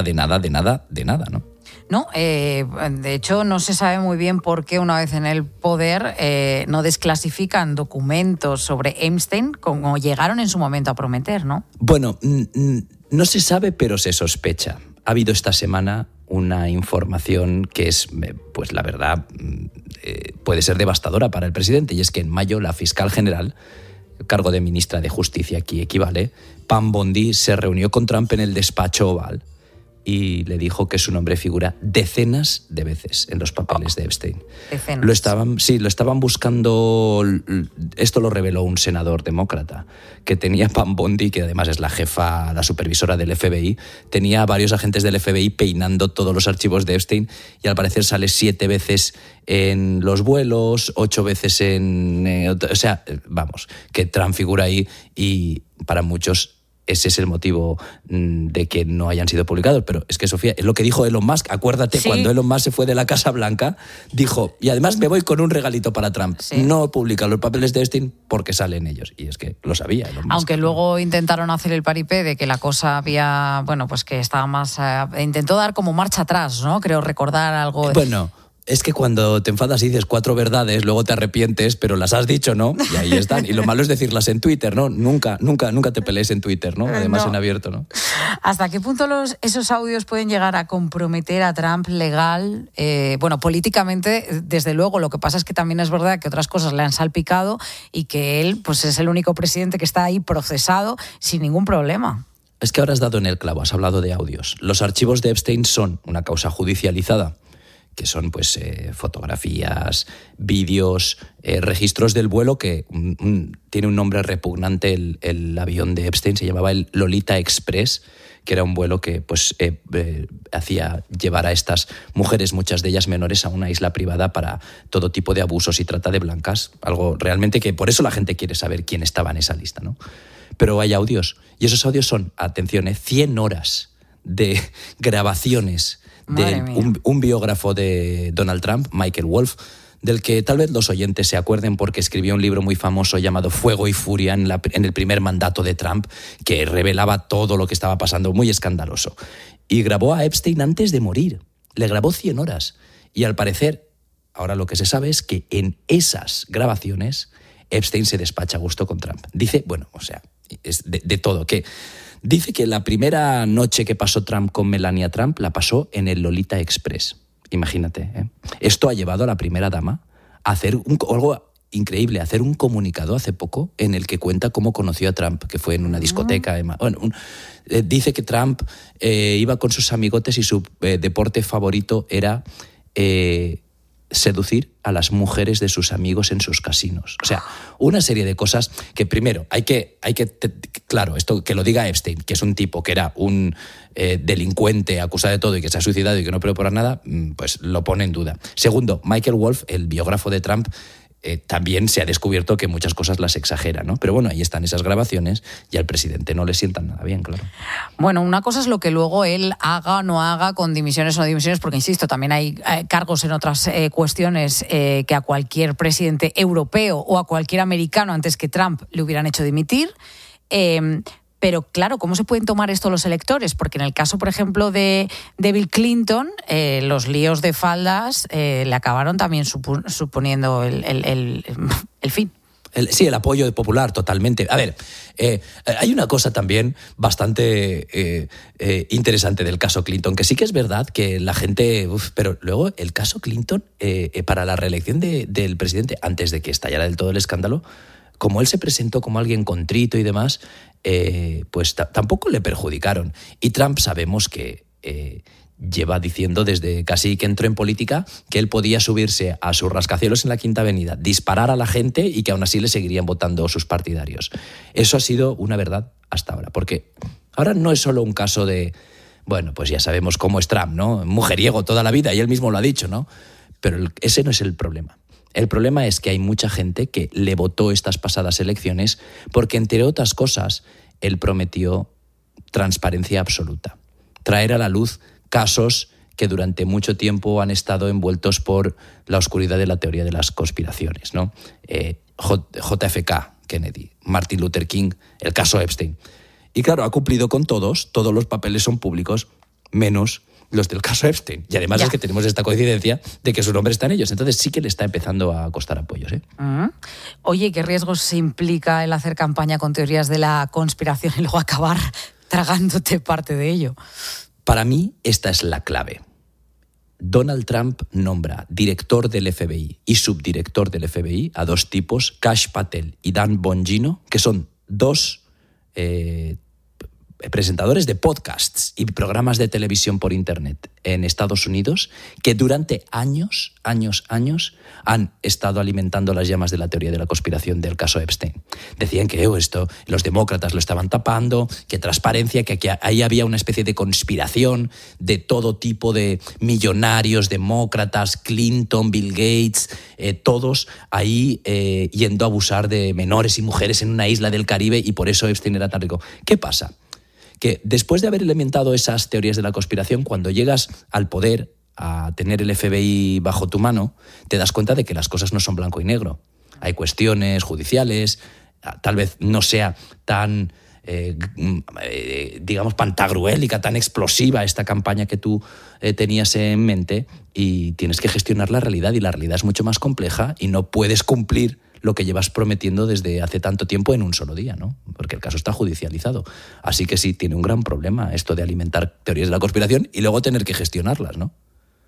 ¿no? No, de hecho no se sabe muy bien por qué una vez en el poder no desclasifican documentos sobre Epstein como llegaron en su momento a prometer, ¿no? Bueno, no se sabe, pero se sospecha. Ha habido esta semana una información que es, pues la verdad, puede ser devastadora para el presidente, y es que en mayo la fiscal general, el cargo de ministra de Justicia aquí equivale, Pam Bondi, se reunió con Trump en el despacho Oval y le dijo que su nombre figura decenas de veces en los papeles de Epstein. Decenas. Lo estaban buscando. Esto lo reveló un senador demócrata, que tenía Pam Bondi, que además es la jefa, la supervisora del FBI, tenía varios agentes del FBI peinando todos los archivos de Epstein, y al parecer sale 7 veces en los vuelos, 8 veces vamos, que Trump figura ahí, y para muchos ese es el motivo de que no hayan sido publicados. Pero es que, Sofía, es lo que dijo Elon Musk. Acuérdate, sí, cuando Elon Musk se fue de la Casa Blanca, dijo, y además me voy con un regalito para Trump. Sí. No publican los papeles de Epstein porque salen ellos. Y es que lo sabía Elon Musk. Aunque luego intentaron hacer el paripé de que la cosa había, bueno, pues que estaba más... intentó dar como marcha atrás, ¿no? Creo recordar algo... Bueno... Es que cuando te enfadas y dices 4 verdades, luego te arrepientes, pero las has dicho, ¿no? Y ahí están. Y lo malo es decirlas en Twitter, ¿no? Nunca te pelees en Twitter, ¿no? Además en abierto, ¿no? ¿Hasta qué punto esos audios pueden llegar a comprometer a Trump legal? Bueno, políticamente, desde luego. Lo que pasa es que también es verdad que otras cosas le han salpicado y que él pues es el único presidente que está ahí procesado sin ningún problema. Es que ahora has dado en el clavo, has hablado de audios. Los archivos de Epstein son una causa judicializada, que son pues fotografías, vídeos, registros del vuelo, que tiene un nombre repugnante. El avión de Epstein se llamaba el Lolita Express, que era un vuelo que pues hacía llevar a estas mujeres, muchas de ellas menores, a una isla privada para todo tipo de abusos y trata de blancas. Algo realmente que por eso la gente quiere saber quién estaba en esa lista, ¿no? Pero hay audios, y esos audios son, atención, 100 horas de grabaciones de un biógrafo de Donald Trump, Michael Wolff, del que tal vez los oyentes se acuerden porque escribió un libro muy famoso llamado Fuego y Furia en el primer mandato de Trump, que revelaba todo lo que estaba pasando, muy escandaloso. Y grabó a Epstein antes de morir. Le grabó 100 horas. Y al parecer, ahora lo que se sabe es que en esas grabaciones Epstein se despacha a gusto con Trump. Dice, bueno, o sea, es de todo, que dice que la primera noche que pasó Trump con Melania Trump la pasó en el Lolita Express. Imagínate, ¿eh? Esto ha llevado a la primera dama a hacer algo increíble, a hacer un comunicado hace poco en el que cuenta cómo conoció a Trump, que fue en una discoteca. Bueno, dice que Trump iba con sus amigotes y su deporte favorito era seducir a las mujeres de sus amigos en sus casinos. O sea, una serie de cosas que primero hay que claro, esto que lo diga Epstein, que es un tipo que era un delincuente acusado de todo y que se ha suicidado y que no puede por nada, pues lo pone en duda. Segundo, Michael Wolff, el biógrafo de Trump, también se ha descubierto que muchas cosas las exagera, ¿no? Pero bueno, ahí están esas grabaciones y al presidente no le sientan nada bien, claro. Bueno, una cosa es lo que luego él haga o no haga con dimisiones o no dimisiones, porque insisto, también hay cargos en otras cuestiones que a cualquier presidente europeo o a cualquier americano antes que Trump le hubieran hecho dimitir. Pero claro, ¿cómo se pueden tomar esto los electores? Porque en el caso, por ejemplo, de Bill Clinton, los líos de faldas le acabaron también suponiendo el fin. Sí, el apoyo popular, totalmente. A ver, hay una cosa también bastante interesante del caso Clinton, que sí que es verdad que la gente... pero luego el caso Clinton, para la reelección del presidente, antes de que estallara del todo el escándalo, como él se presentó como alguien contrito y demás, pues tampoco le perjudicaron. Y Trump sabemos que lleva diciendo desde casi que entró en política que él podía subirse a sus rascacielos en la Quinta Avenida, disparar a la gente y que aún así le seguirían votando sus partidarios. Eso ha sido una verdad hasta ahora, porque ahora no es solo un caso de, bueno, pues ya sabemos cómo es Trump, ¿no? Mujeriego toda la vida, y él mismo lo ha dicho, ¿no? Pero ese no es el problema. El problema es que hay mucha gente que le votó estas pasadas elecciones porque, entre otras cosas, él prometió transparencia absoluta. Traer a la luz casos que durante mucho tiempo han estado envueltos por la oscuridad de la teoría de las conspiraciones, ¿no? JFK, Kennedy, Martin Luther King, el caso Epstein. Y claro, ha cumplido con todos los papeles son públicos, menos los del caso Epstein. Y además es que tenemos esta coincidencia de que su nombre está en ellos. Entonces sí que le está empezando a costar apoyos, ¿eh? Oye, ¿qué riesgos se implica el hacer campaña con teorías de la conspiración y luego acabar tragándote parte de ello? Para mí esta es la clave. Donald Trump nombra director del FBI y subdirector del FBI a dos tipos, Kash Patel y Dan Bongino, que son dos presentadores de podcasts y programas de televisión por internet en Estados Unidos que durante años han estado alimentando las llamas de la teoría de la conspiración del caso Epstein. Decían que esto, los demócratas lo estaban tapando, que transparencia, que ahí había una especie de conspiración de todo tipo de millonarios, demócratas, Clinton, Bill Gates, todos ahí yendo a abusar de menores y mujeres en una isla del Caribe, y por eso Epstein era tan rico. ¿Qué pasa? Que después de haber alimentado esas teorías de la conspiración, cuando llegas al poder, a tener el FBI bajo tu mano, te das cuenta de que las cosas no son blanco y negro. Hay cuestiones judiciales, tal vez no sea tan, digamos, pantagruélica, tan explosiva esta campaña que tú tenías en mente, y tienes que gestionar la realidad, y la realidad es mucho más compleja y no puedes cumplir lo que llevas prometiendo desde hace tanto tiempo en un solo día, ¿no? Porque el caso está judicializado. Así que sí, tiene un gran problema esto de alimentar teorías de la conspiración y luego tener que gestionarlas, ¿no?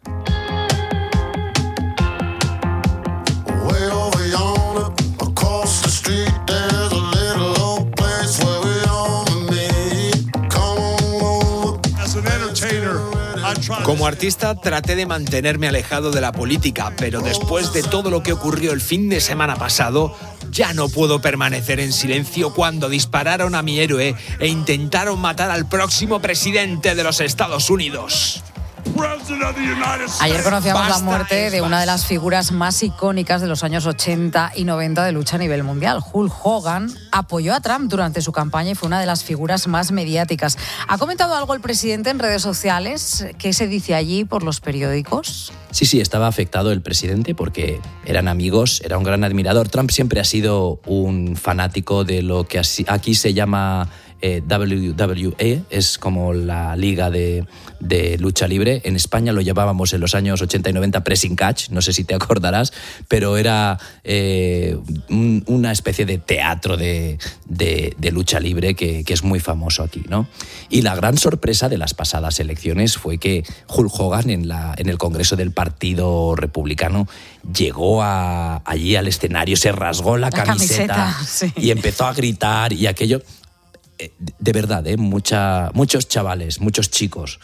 Como artista traté de mantenerme alejado de la política, pero después de todo lo que ocurrió el fin de semana pasado, ya no puedo permanecer en silencio cuando dispararon a mi héroe e intentaron matar al próximo presidente de los Estados Unidos. Ayer conocíamos la muerte de una de las figuras más icónicas de los años 80 y 90 de lucha a nivel mundial. Hulk Hogan apoyó a Trump durante su campaña y fue una de las figuras más mediáticas. ¿Ha comentado algo el presidente en redes sociales? ¿Qué se dice allí por los periódicos? Sí, estaba afectado el presidente porque eran amigos, era un gran admirador. Trump siempre ha sido un fanático de lo que aquí se llama WWE, es como la liga de lucha libre. En España lo llamábamos en los años 80 y 90 pressing catch, no sé si te acordarás, pero era una especie de teatro de lucha libre que es muy famoso aquí, ¿no? Y la gran sorpresa de las pasadas elecciones fue que Hulk Hogan en el Congreso del Partido Republicano llegó allí al escenario, se rasgó la camiseta sí. Y empezó a gritar y aquello... De verdad, muchos chavales, muchos chicos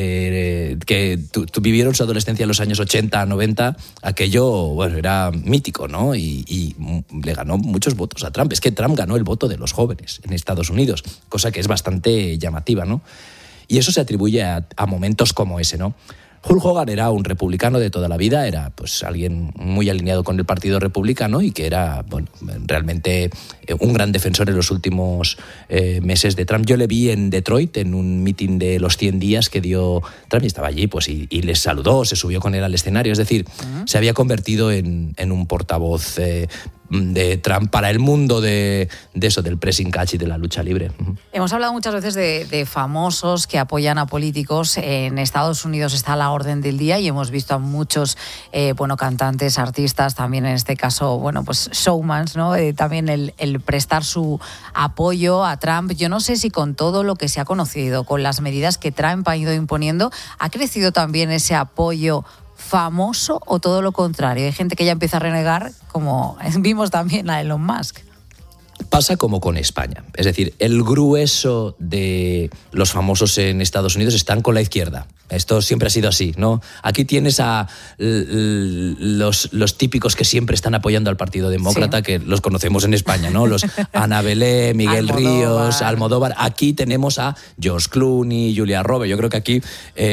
que vivieron su adolescencia en los años 80, 90, aquello, bueno, era mítico, ¿no? Y le ganó muchos votos a Trump. Es que Trump ganó el voto de los jóvenes en Estados Unidos, cosa que es bastante llamativa, ¿no? Y eso se atribuye a momentos como ese, ¿no? Hulk Hogan era un republicano de toda la vida, era pues alguien muy alineado con el Partido Republicano y que era, bueno, realmente un gran defensor en los últimos meses de Trump. Yo le vi en Detroit en un meeting de los 100 días que dio Trump y estaba allí pues y les saludó, se subió con él al escenario, es decir, se había convertido en un portavoz de Trump para el mundo de eso, del pressing catch y de la lucha libre. Hemos hablado muchas veces de famosos que apoyan a políticos. En Estados Unidos está a la orden del día y hemos visto a muchos cantantes, artistas, también en este caso, bueno, pues showmans, ¿no? También el prestar su apoyo a Trump. Yo no sé si con todo lo que se ha conocido, con las medidas que Trump ha ido imponiendo, ha crecido también ese apoyo famoso o todo lo contrario. Hay gente que ya empieza a renegar, como vimos también a Elon Musk. Pasa como con España. Es decir, el grueso de los famosos en Estados Unidos están con la izquierda. Esto siempre ha sido así, ¿no? Aquí tienes a los típicos que siempre están apoyando al Partido Demócrata, sí, que los conocemos en España, ¿no? Los Ana Belén, Miguel Ríos, Almodóvar. Aquí tenemos a George Clooney, Julia Roberts. Yo creo que aquí,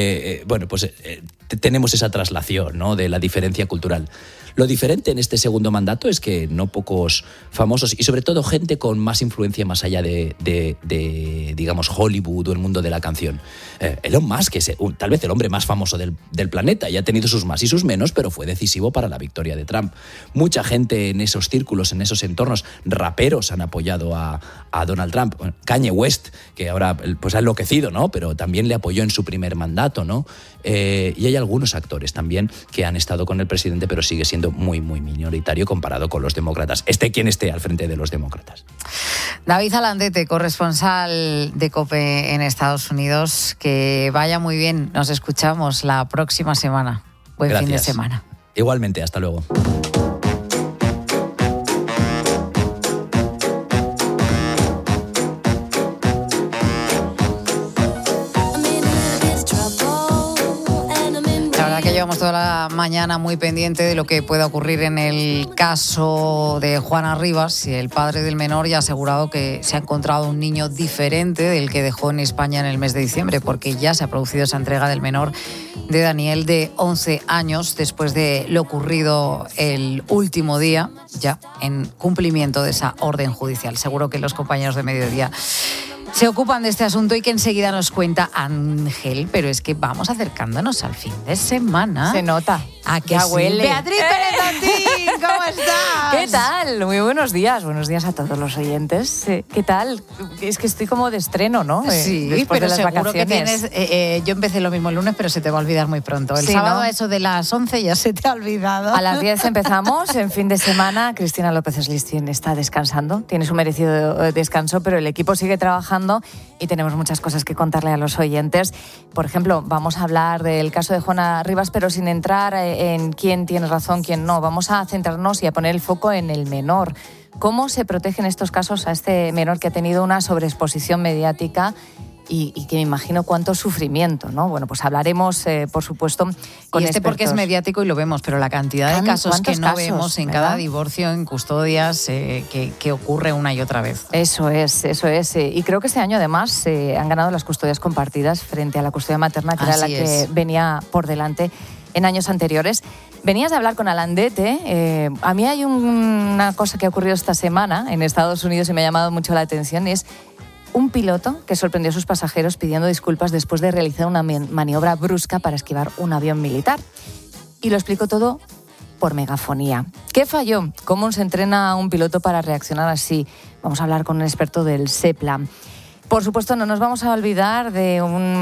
tenemos esa traslación, ¿no?, de la diferencia cultural. Lo diferente en este segundo mandato es que no pocos famosos y sobre todo gente con más influencia más allá de digamos, Hollywood o el mundo de la canción. Elon Musk es tal vez el hombre más famoso del planeta y ha tenido sus más y sus menos, pero fue decisivo para la victoria de Trump. Mucha gente en esos círculos, en esos entornos, raperos han apoyado a Donald Trump. Kanye West, que ahora pues ha enloquecido, ¿no?, pero también le apoyó en su primer mandato, ¿no? Y hay algunos actores también que han estado con el presidente, pero sigue siendo muy, muy minoritario comparado con los demócratas. Esté quien esté al frente de los demócratas. David Alandete, corresponsal de COPE en Estados Unidos. Que vaya muy bien. Nos escuchamos la próxima semana. Buen Gracias. Fin de semana. Igualmente, hasta luego. Llevamos toda la mañana muy pendiente de lo que pueda ocurrir en el caso de Juana Rivas. Y el padre del menor ya ha asegurado que se ha encontrado un niño diferente del que dejó en España en el mes de diciembre, porque ya se ha producido esa entrega del menor de Daniel, de 11 años, después de lo ocurrido el último día, ya en cumplimiento de esa orden judicial. Seguro que los compañeros de Mediodía se ocupan de este asunto y que enseguida nos cuenta Ángel, pero es que vamos acercándonos al fin de semana. Se nota. ¿A que ya sí? huele? Beatriz Pérez, ¿cómo estás? ¿Qué tal? Muy buenos días a todos los oyentes. ¿Qué tal? Es que estoy como de estreno, ¿no? Sí, después pero de las seguro vacaciones. que tienes... yo empecé lo mismo el lunes, pero se te va a olvidar muy pronto. El sábado, ¿no?, a eso de las 11 ya se te ha olvidado. A las 10 empezamos, en fin de semana. Cristina López Slistin está descansando, tiene su merecido descanso, pero el equipo sigue trabajando y tenemos muchas cosas que contarle a los oyentes. Por ejemplo, vamos a hablar del caso de Juana Rivas, pero sin entrar en quién tiene razón, quién no. Vamos a centrarnos y a poner el foco en el menor. ¿Cómo se protege en estos casos a este menor que ha tenido una sobreexposición mediática y que me imagino cuánto sufrimiento, ¿no? Bueno, pues hablaremos, por supuesto, con expertos. Porque es mediático y lo vemos, pero la cantidad de casos que no vemos en ¿verdad? cada divorcio, en custodias, que ocurre una y otra vez. Eso es. Y creo que este año, además, han ganado las custodias compartidas frente a la custodia materna, que era la que venía por delante en años anteriores. Venías de hablar con Alandete. A mí hay una cosa que ha ocurrido esta semana en Estados Unidos y me ha llamado mucho la atención, y es un piloto que sorprendió a sus pasajeros pidiendo disculpas después de realizar una maniobra brusca para esquivar un avión militar. Y lo explicó todo por megafonía. ¿Qué falló? ¿Cómo se entrena a un piloto para reaccionar así? Vamos a hablar con un experto del SEPLA. Por supuesto, no nos vamos a olvidar de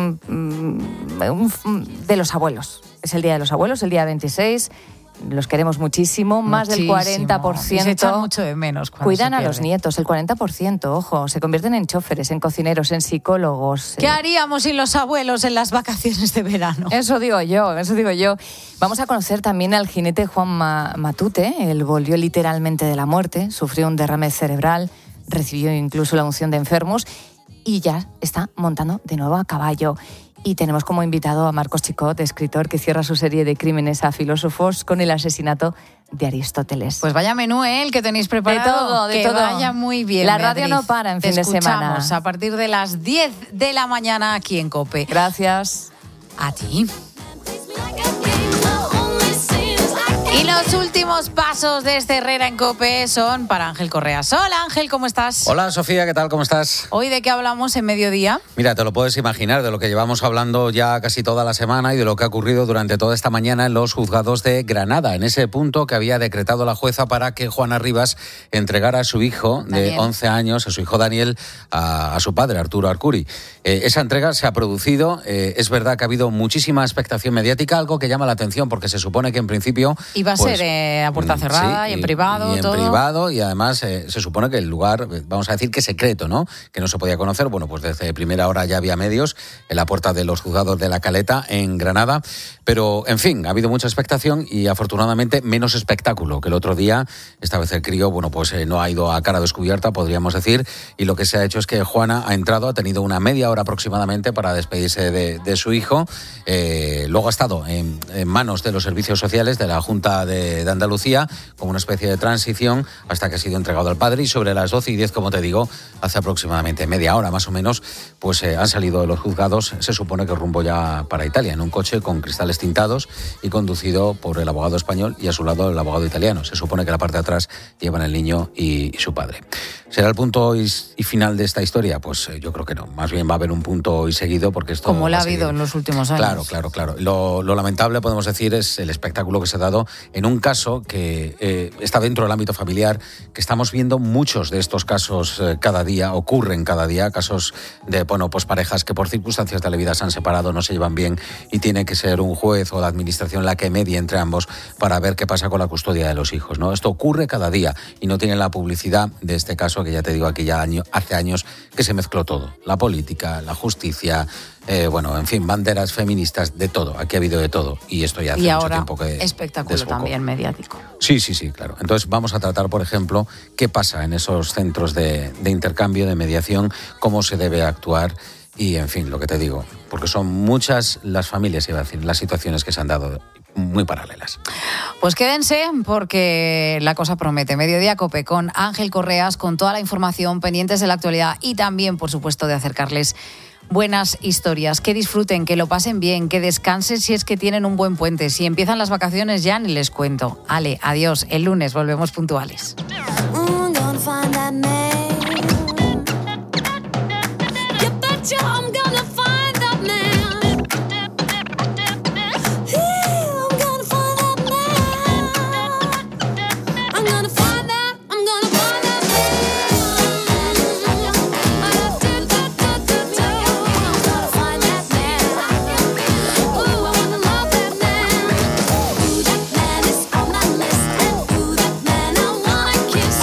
de los abuelos. Es el Día de los Abuelos, el día 26. Los queremos muchísimo. Más del 40%. Y se echan mucho de menos cuando cuidan se a los pierde. nietos, el 40%, ojo. Se convierten en choferes, en cocineros, en psicólogos. ¿Qué haríamos sin los abuelos en las vacaciones de verano? Eso digo yo. Vamos a conocer también al jinete Juan Matute. Él volvió literalmente de la muerte, sufrió un derrame cerebral, recibió incluso la unción de enfermos y ya está montando de nuevo a caballo. Y tenemos como invitado a Marcos Chicot, escritor que cierra su serie de crímenes a filósofos con el asesinato de Aristóteles. Pues vaya menú, el que tenéis preparado. De que todo. vaya muy bien, La radio Beatriz. no para en fin de semana. Te escuchamos a partir de las 10 de la mañana aquí en COPE. Gracias. A ti. Y los últimos pasos de este Herrera en COPE son para Ángel Correas. Hola Ángel, ¿cómo estás? Hola Sofía, ¿qué tal? ¿Cómo estás? ¿Hoy de qué hablamos en mediodía? Mira, te lo puedes imaginar, de lo que llevamos hablando ya casi toda la semana y de lo que ha ocurrido durante toda esta mañana en los juzgados de Granada, en ese punto que había decretado la jueza para que Juana Rivas entregara a su hijo de 11 años, a su hijo Daniel, a su padre, Arturo Arcuri. Esa entrega se ha producido, es verdad que ha habido muchísima expectación mediática, algo que llama la atención porque se supone que en principio... Iba a ser a puerta cerrada, sí, y en privado, y en todo. privado, y además se supone que el lugar, vamos a decir que secreto, ¿no? Que no se podía conocer. Bueno, pues desde primera hora ya había medios en la puerta de los juzgados de La Caleta, en Granada. Pero, en fin, ha habido mucha expectación y afortunadamente menos espectáculo que el otro día. Esta vez el crío, bueno, pues no ha ido a cara descubierta, podríamos decir, y lo que se ha hecho es que Juana ha entrado, ha tenido una media hora aproximadamente para despedirse de su hijo. Luego ha estado en manos de los servicios sociales de la Junta de Andalucía, como una especie de transición hasta que ha sido entregado al padre, y sobre las 12:10, como te digo, hace aproximadamente media hora más o menos, pues han salido de los juzgados, se supone que rumbo ya para Italia, en un coche con cristales tintados y conducido por el abogado español y a su lado el abogado italiano. Se supone que la parte de atrás llevan el niño y su padre. ¿Será el punto y final de esta historia? Pues yo creo que no. Más bien va a haber un punto y seguido, porque esto... Como lo ha habido en los últimos años. Claro. Lo lamentable, podemos decir, es el espectáculo que se ha dado en un caso que está dentro del ámbito familiar, que estamos viendo muchos de estos casos cada día, ocurren cada día, casos de, bueno, pues parejas que por circunstancias de la vida se han separado, no se llevan bien, y tiene que ser un juez o la administración la que medie entre ambos para ver qué pasa con la custodia de los hijos, ¿no? Esto ocurre cada día y no tiene la publicidad de este caso, que ya te digo, aquí ya hace años que se mezcló todo, la política, la justicia, bueno, en fin, banderas feministas, de todo, aquí ha habido de todo, y esto ya hace mucho tiempo que espectáculo desfocó. también mediático. Sí, claro. Entonces vamos a tratar, por ejemplo, qué pasa en esos centros de intercambio, de mediación, cómo se debe actuar y, en fin, lo que te digo, porque son muchas las familias, iba a decir, las situaciones que se han dado muy paralelas. Pues quédense porque la cosa promete. Mediodía COPE con Ángel Correas, con toda la información, pendientes de la actualidad y también, por supuesto, de acercarles buenas historias. Que disfruten, que lo pasen bien, que descansen si es que tienen un buen puente. Si empiezan las vacaciones ya ni les cuento. Ale, adiós. El lunes volvemos puntuales. Kiss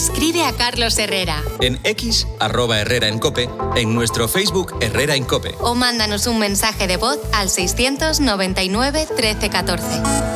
Escribe a Carlos Herrera. En X, @Herrera en COPE, en nuestro Facebook Herrera en COPE. O mándanos un mensaje de voz al 699 13 14.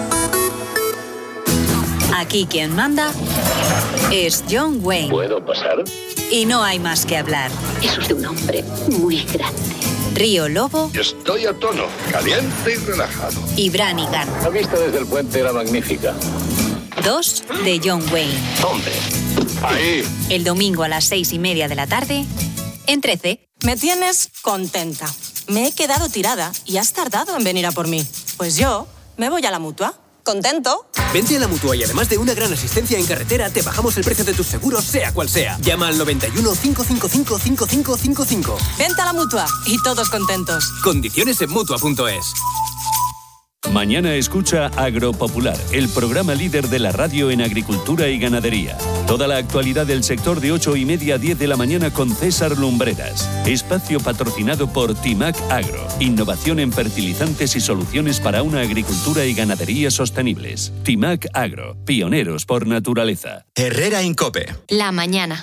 Aquí quien manda es John Wayne. ¿Puedo pasar? Y no hay más que hablar. Eso es de un hombre muy grande. Río Lobo. Estoy a tono, caliente y relajado. Y Brannigan. La vista desde el puente era magnífica. 2 de John Wayne. ¿Dónde? Ahí. El domingo a las 6:30 de la tarde, en 13. Me tienes contenta. Me he quedado tirada y has tardado en venir a por mí. Pues yo me voy a la Mutua. ¿Contento? Vente a la Mutua y además de una gran asistencia en carretera, te bajamos el precio de tus seguros, sea cual sea. Llama al 91 555 5555. Vente a la Mutua y todos contentos. Condiciones en Mutua.es. Mañana escucha Agropopular, el programa líder de la radio en agricultura y ganadería. Toda la actualidad del sector de 8:30 a 10 de la mañana con César Lumbreras. Espacio patrocinado por Timac Agro. Innovación en fertilizantes y soluciones para una agricultura y ganadería sostenibles. Timac Agro, pioneros por naturaleza. Herrera en COPE. La mañana.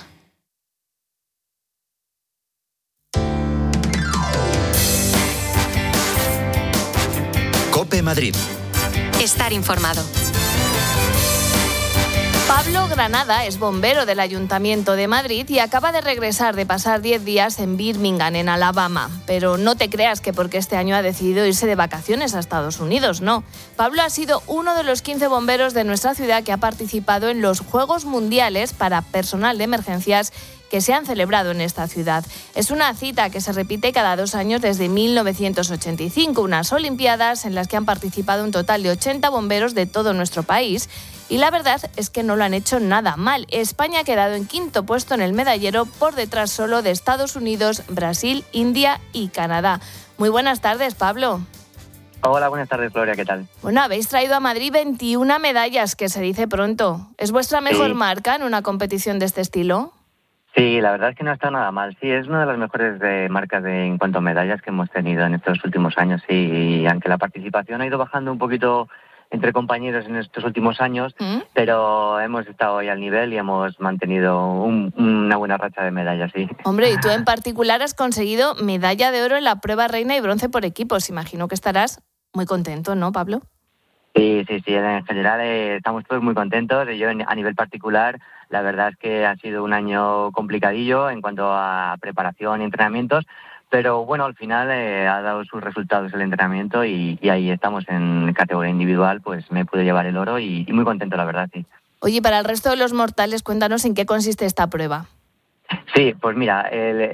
COPE Madrid. Estar informado. Pablo Granada es bombero del Ayuntamiento de Madrid y acaba de regresar de pasar 10 días en Birmingham, en Alabama. Pero no te creas que porque este año ha decidido irse de vacaciones a Estados Unidos, no. Pablo ha sido uno de los 15 bomberos de nuestra ciudad que ha participado en los Juegos Mundiales para personal de emergencias que se han celebrado en esta ciudad. Es una cita que se repite cada 2 años desde 1985, unas Olimpiadas en las que han participado un total de 80 bomberos de todo nuestro país. Y la verdad es que no lo han hecho nada mal. España ha quedado en 5º puesto en el medallero, por detrás solo de Estados Unidos, Brasil, India y Canadá. Muy buenas tardes, Pablo. Hola, buenas tardes, Gloria, ¿qué tal? Bueno, habéis traído a Madrid 21 medallas, que se dice pronto. ¿Es vuestra mejor marca en una competición de este estilo? Sí, la verdad es que no ha estado nada mal. Sí, es una de las mejores marcas en cuanto a medallas que hemos tenido en estos últimos años. Sí, y aunque la participación ha ido bajando un poquito entre compañeros en estos últimos años, pero hemos estado ahí al nivel y hemos mantenido una buena racha de medallas, sí. Hombre, y tú en particular has conseguido medalla de oro en la prueba reina y bronce por equipos. Imagino que estarás muy contento, ¿no, Pablo? Sí, en general estamos todos muy contentos. Yo a nivel particular, la verdad es que ha sido un año complicadillo en cuanto a preparación y entrenamientos, pero bueno, al final ha dado sus resultados el entrenamiento y ahí estamos en categoría individual, pues me pude llevar el oro y muy contento, la verdad, sí. Oye, para el resto de los mortales, cuéntanos en qué consiste esta prueba. Sí, pues mira,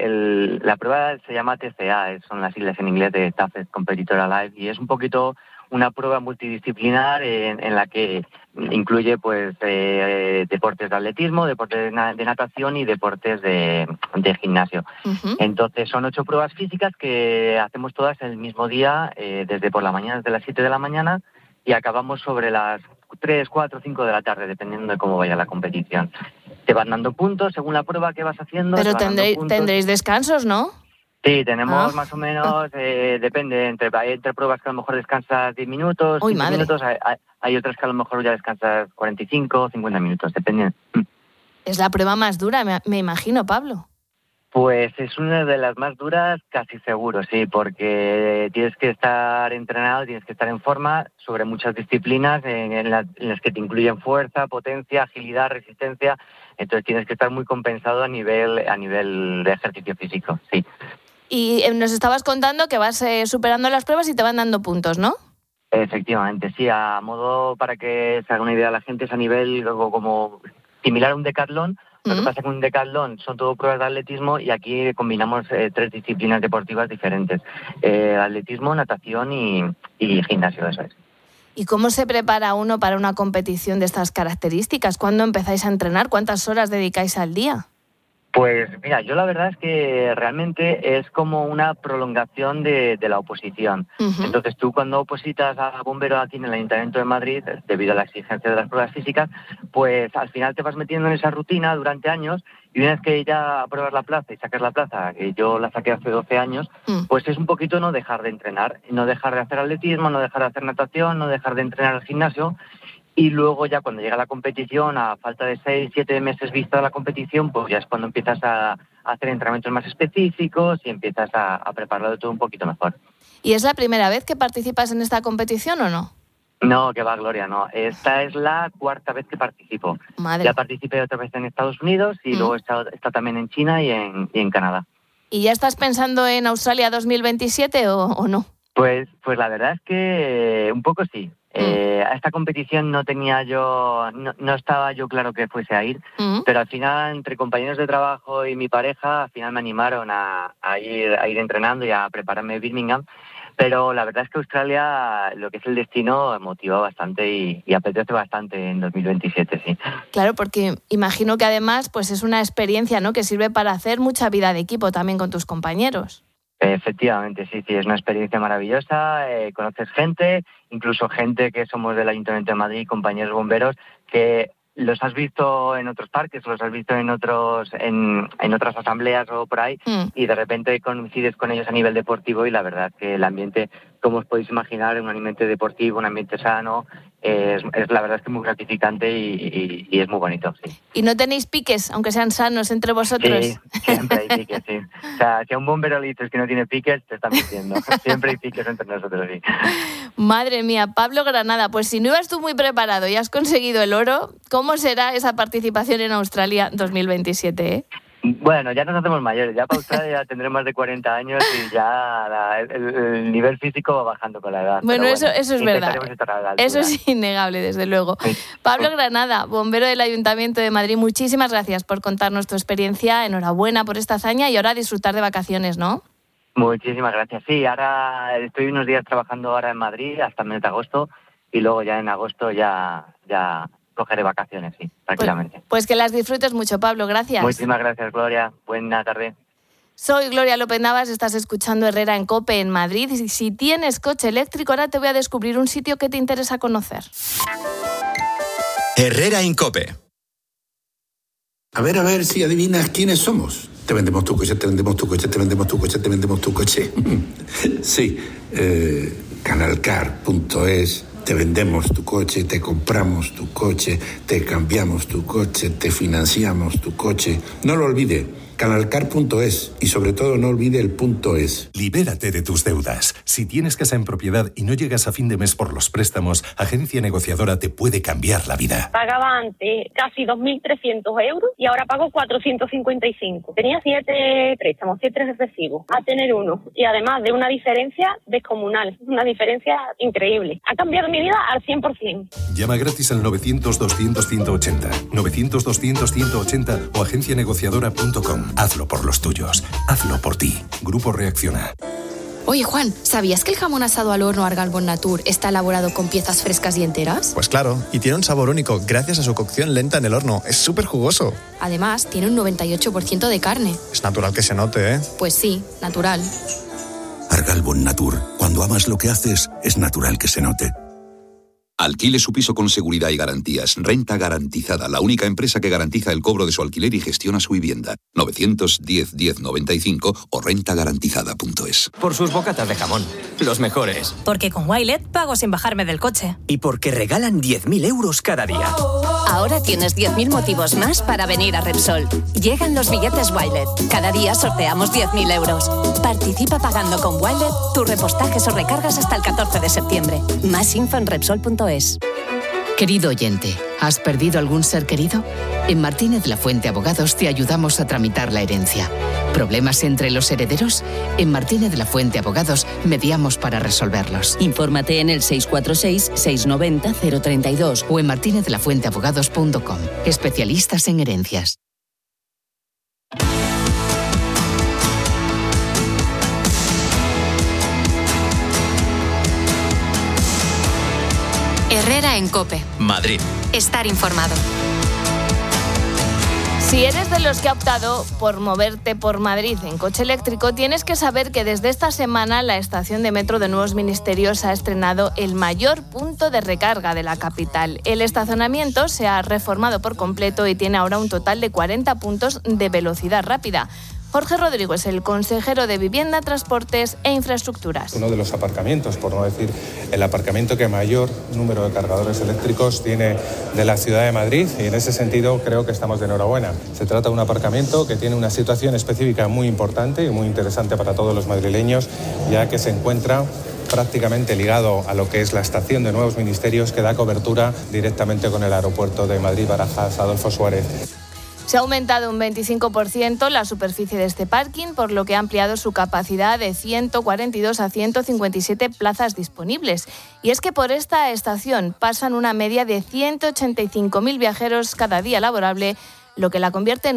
la prueba se llama TCA, son las siglas en inglés de Toughest Competitor Alive, y es un poquito una prueba multidisciplinar en la que incluye pues deportes de atletismo, deportes de natación y deportes de gimnasio. Entonces son 8 pruebas físicas que hacemos todas el mismo día, desde por la mañana, desde las 7 de la mañana, y acabamos sobre las 3, 4, 5 de la tarde, dependiendo de cómo vaya la competición. Te van dando puntos según la prueba que vas haciendo. Pero tendréis descansos, ¿no? Sí, tenemos más o menos, depende, entre pruebas que a lo mejor descansas 10 minutos, 15 minutos, hay otras que a lo mejor ya descansas 45, 50 minutos, depende. Es la prueba más dura, me imagino, Pablo. Pues es una de las más duras, casi seguro, sí, porque tienes que estar entrenado, tienes que estar en forma sobre muchas disciplinas en las que te incluyen fuerza, potencia, agilidad, resistencia, entonces tienes que estar muy compensado a nivel de ejercicio físico, sí. Y nos estabas contando que vas superando las pruebas y te van dando puntos, ¿no? Efectivamente, sí, a modo para que se haga una idea la gente, es a nivel como similar a un decatlón. Lo que pasa es que un decatlón son todo pruebas de atletismo y aquí combinamos 3 disciplinas deportivas diferentes. Atletismo, natación y gimnasio, eso es. ¿Y cómo se prepara uno para una competición de estas características? ¿Cuándo empezáis a entrenar? ¿Cuántas horas dedicáis al día? Pues mira, yo la verdad es que realmente es como una prolongación de la oposición. Entonces tú cuando opositas a bombero aquí en el Ayuntamiento de Madrid, debido a la exigencia de las pruebas físicas, pues al final te vas metiendo en esa rutina durante años y una vez que ya apruebas la plaza y sacas la plaza, que yo la saqué hace 12 años, pues es un poquito no dejar de entrenar, no dejar de hacer atletismo, no dejar de hacer natación, no dejar de entrenar al gimnasio. Y luego ya cuando llega la competición, a falta de 6-7 meses vista la competición, pues ya es cuando empiezas a hacer entrenamientos más específicos y empiezas a prepararlo todo un poquito mejor. ¿Y es la primera vez que participas en esta competición o no? No, que va, Gloria, no. Esta es la 4ª vez que participo. Madre. Ya participé otra vez en Estados Unidos y luego está también en China y en Canadá. ¿Y ya estás pensando en Australia 2027 o no? Pues la verdad es que un poco sí. A esta competición no estaba yo claro que fuese a ir, pero al final entre compañeros de trabajo y mi pareja al final me animaron a ir entrenando y a prepararme Birmingham. Pero la verdad es que Australia, lo que es el destino, motiva bastante y apetece bastante en 2027, sí. Claro, porque imagino que además pues es una experiencia, ¿no?, que sirve para hacer mucha vida de equipo también con tus compañeros. Efectivamente, sí, es una experiencia maravillosa, conoces gente, incluso gente que somos del Ayuntamiento de Madrid, compañeros bomberos, que los has visto en otros parques, los has visto en otras asambleas o por ahí, y de repente coincides con ellos a nivel deportivo y la verdad que el ambiente, como os podéis imaginar, un ambiente deportivo, un ambiente sano, es la verdad es que muy gratificante y es muy bonito, sí. ¿Y no tenéis piques, aunque sean sanos, entre vosotros? Sí, siempre hay piques, sí. O sea, si a un bombero le dices que no tiene piques, te están mintiendo. Siempre hay piques entre nosotros, sí. Madre mía, Pablo Granada, pues si no ibas tú muy preparado y has conseguido el oro, ¿cómo será esa participación en Australia 2027, Bueno, ya nos hacemos mayores, ya para Australia ya tendremos más de 40 años y ya el nivel físico va bajando con la edad. Bueno, eso es verdad. Eso es innegable, desde luego. Sí. Pablo Granada, bombero del Ayuntamiento de Madrid, muchísimas gracias por contarnos tu experiencia. Enhorabuena por esta hazaña y ahora disfrutar de vacaciones, ¿no? Muchísimas gracias. Sí, ahora estoy unos días trabajando ahora en Madrid hasta el mes de agosto y luego ya en agosto ya cogeré vacaciones, sí, tranquilamente. Pues que las disfrutes mucho, Pablo. Gracias. Muchísimas gracias, Gloria. Buena tarde. Soy Gloria López Navas, estás escuchando Herrera en COPE en Madrid. Y si tienes coche eléctrico, ahora te voy a descubrir un sitio que te interesa conocer. Herrera en COPE. A ver si adivinas quiénes somos. Te vendemos tu coche, te vendemos tu coche, te vendemos tu coche, te vendemos tu coche. Sí, canalcar.es. Te vendemos tu coche, te compramos tu coche, te cambiamos tu coche, te financiamos tu coche. No lo olvide, canalcar.es y sobre todo no olvide el .es. Libérate de tus deudas. Si tienes casa en propiedad y no llegas a fin de mes por los préstamos, Agencia Negociadora te puede cambiar la vida. Pagaba antes casi 2.300 euros y ahora pago 455. Tenía 7 préstamos, 7 recibos, a tener uno. Y además de una diferencia descomunal, una diferencia increíble. Ha cambiado mi vida al 100%. Llama gratis al 900-200-180, 900-200-180 o agencianegociadora.com. Hazlo por los tuyos. Hazlo por ti. Grupo Reacciona. Oye, Juan, ¿sabías que el jamón asado al horno Argal Bon Natur está elaborado con piezas frescas y enteras? Pues claro, y tiene un sabor único gracias a su cocción lenta en el horno. Es súper jugoso. Además, tiene un 98% de carne. Es natural que se note, ¿eh? Pues sí, natural. Argal Bon Natur. Cuando amas lo que haces, es natural que se note. Alquile su piso con seguridad y garantías. Renta Garantizada, la única empresa que garantiza el cobro de su alquiler y gestiona su vivienda. 910-1095 o rentagarantizada.es. Por sus bocatas de jamón, los mejores. Porque con Wilet pago sin bajarme del coche. Y porque regalan 10.000 euros cada día. Ahora tienes 10.000 motivos más para venir a Repsol. Llegan los billetes Wilet. Cada día sorteamos 10.000 euros. Participa pagando con Wilet tus repostajes o recargas hasta el 14 de septiembre. Más info en Repsol.es. Querido oyente, ¿has perdido algún ser querido? En Martínez La Fuente Abogados te ayudamos a tramitar la herencia. ¿Problemas entre los herederos? En Martínez La Fuente Abogados mediamos para resolverlos. Infórmate en el 646-690-032 o en martinezlafuenteabogados.com. Especialistas en herencias. Herrera en COPE. Madrid. Estar informado. Si eres de los que ha optado por moverte por Madrid en coche eléctrico, tienes que saber que desde esta semana la estación de metro de Nuevos Ministerios ha estrenado el mayor punto de recarga de la capital. El estacionamiento se ha reformado por completo y tiene ahora un total de 40 puntos de velocidad rápida. Jorge Rodrigo es el consejero de Vivienda, Transportes e Infraestructuras. Uno de los aparcamientos, por no decir el aparcamiento que mayor número de cargadores eléctricos tiene de la ciudad de Madrid, y en ese sentido creo que estamos de enhorabuena. Se trata de un aparcamiento que tiene una situación específica muy importante y muy interesante para todos los madrileños, ya que se encuentra prácticamente ligado a lo que es la estación de Nuevos Ministerios, que da cobertura directamente con el aeropuerto de Madrid-Barajas Adolfo Suárez. Se ha aumentado un 25% la superficie de este parking, por lo que ha ampliado su capacidad de 142 a 157 plazas disponibles. Y es que por esta estación pasan una media de 185.000 viajeros cada día laborable, lo que la convierte en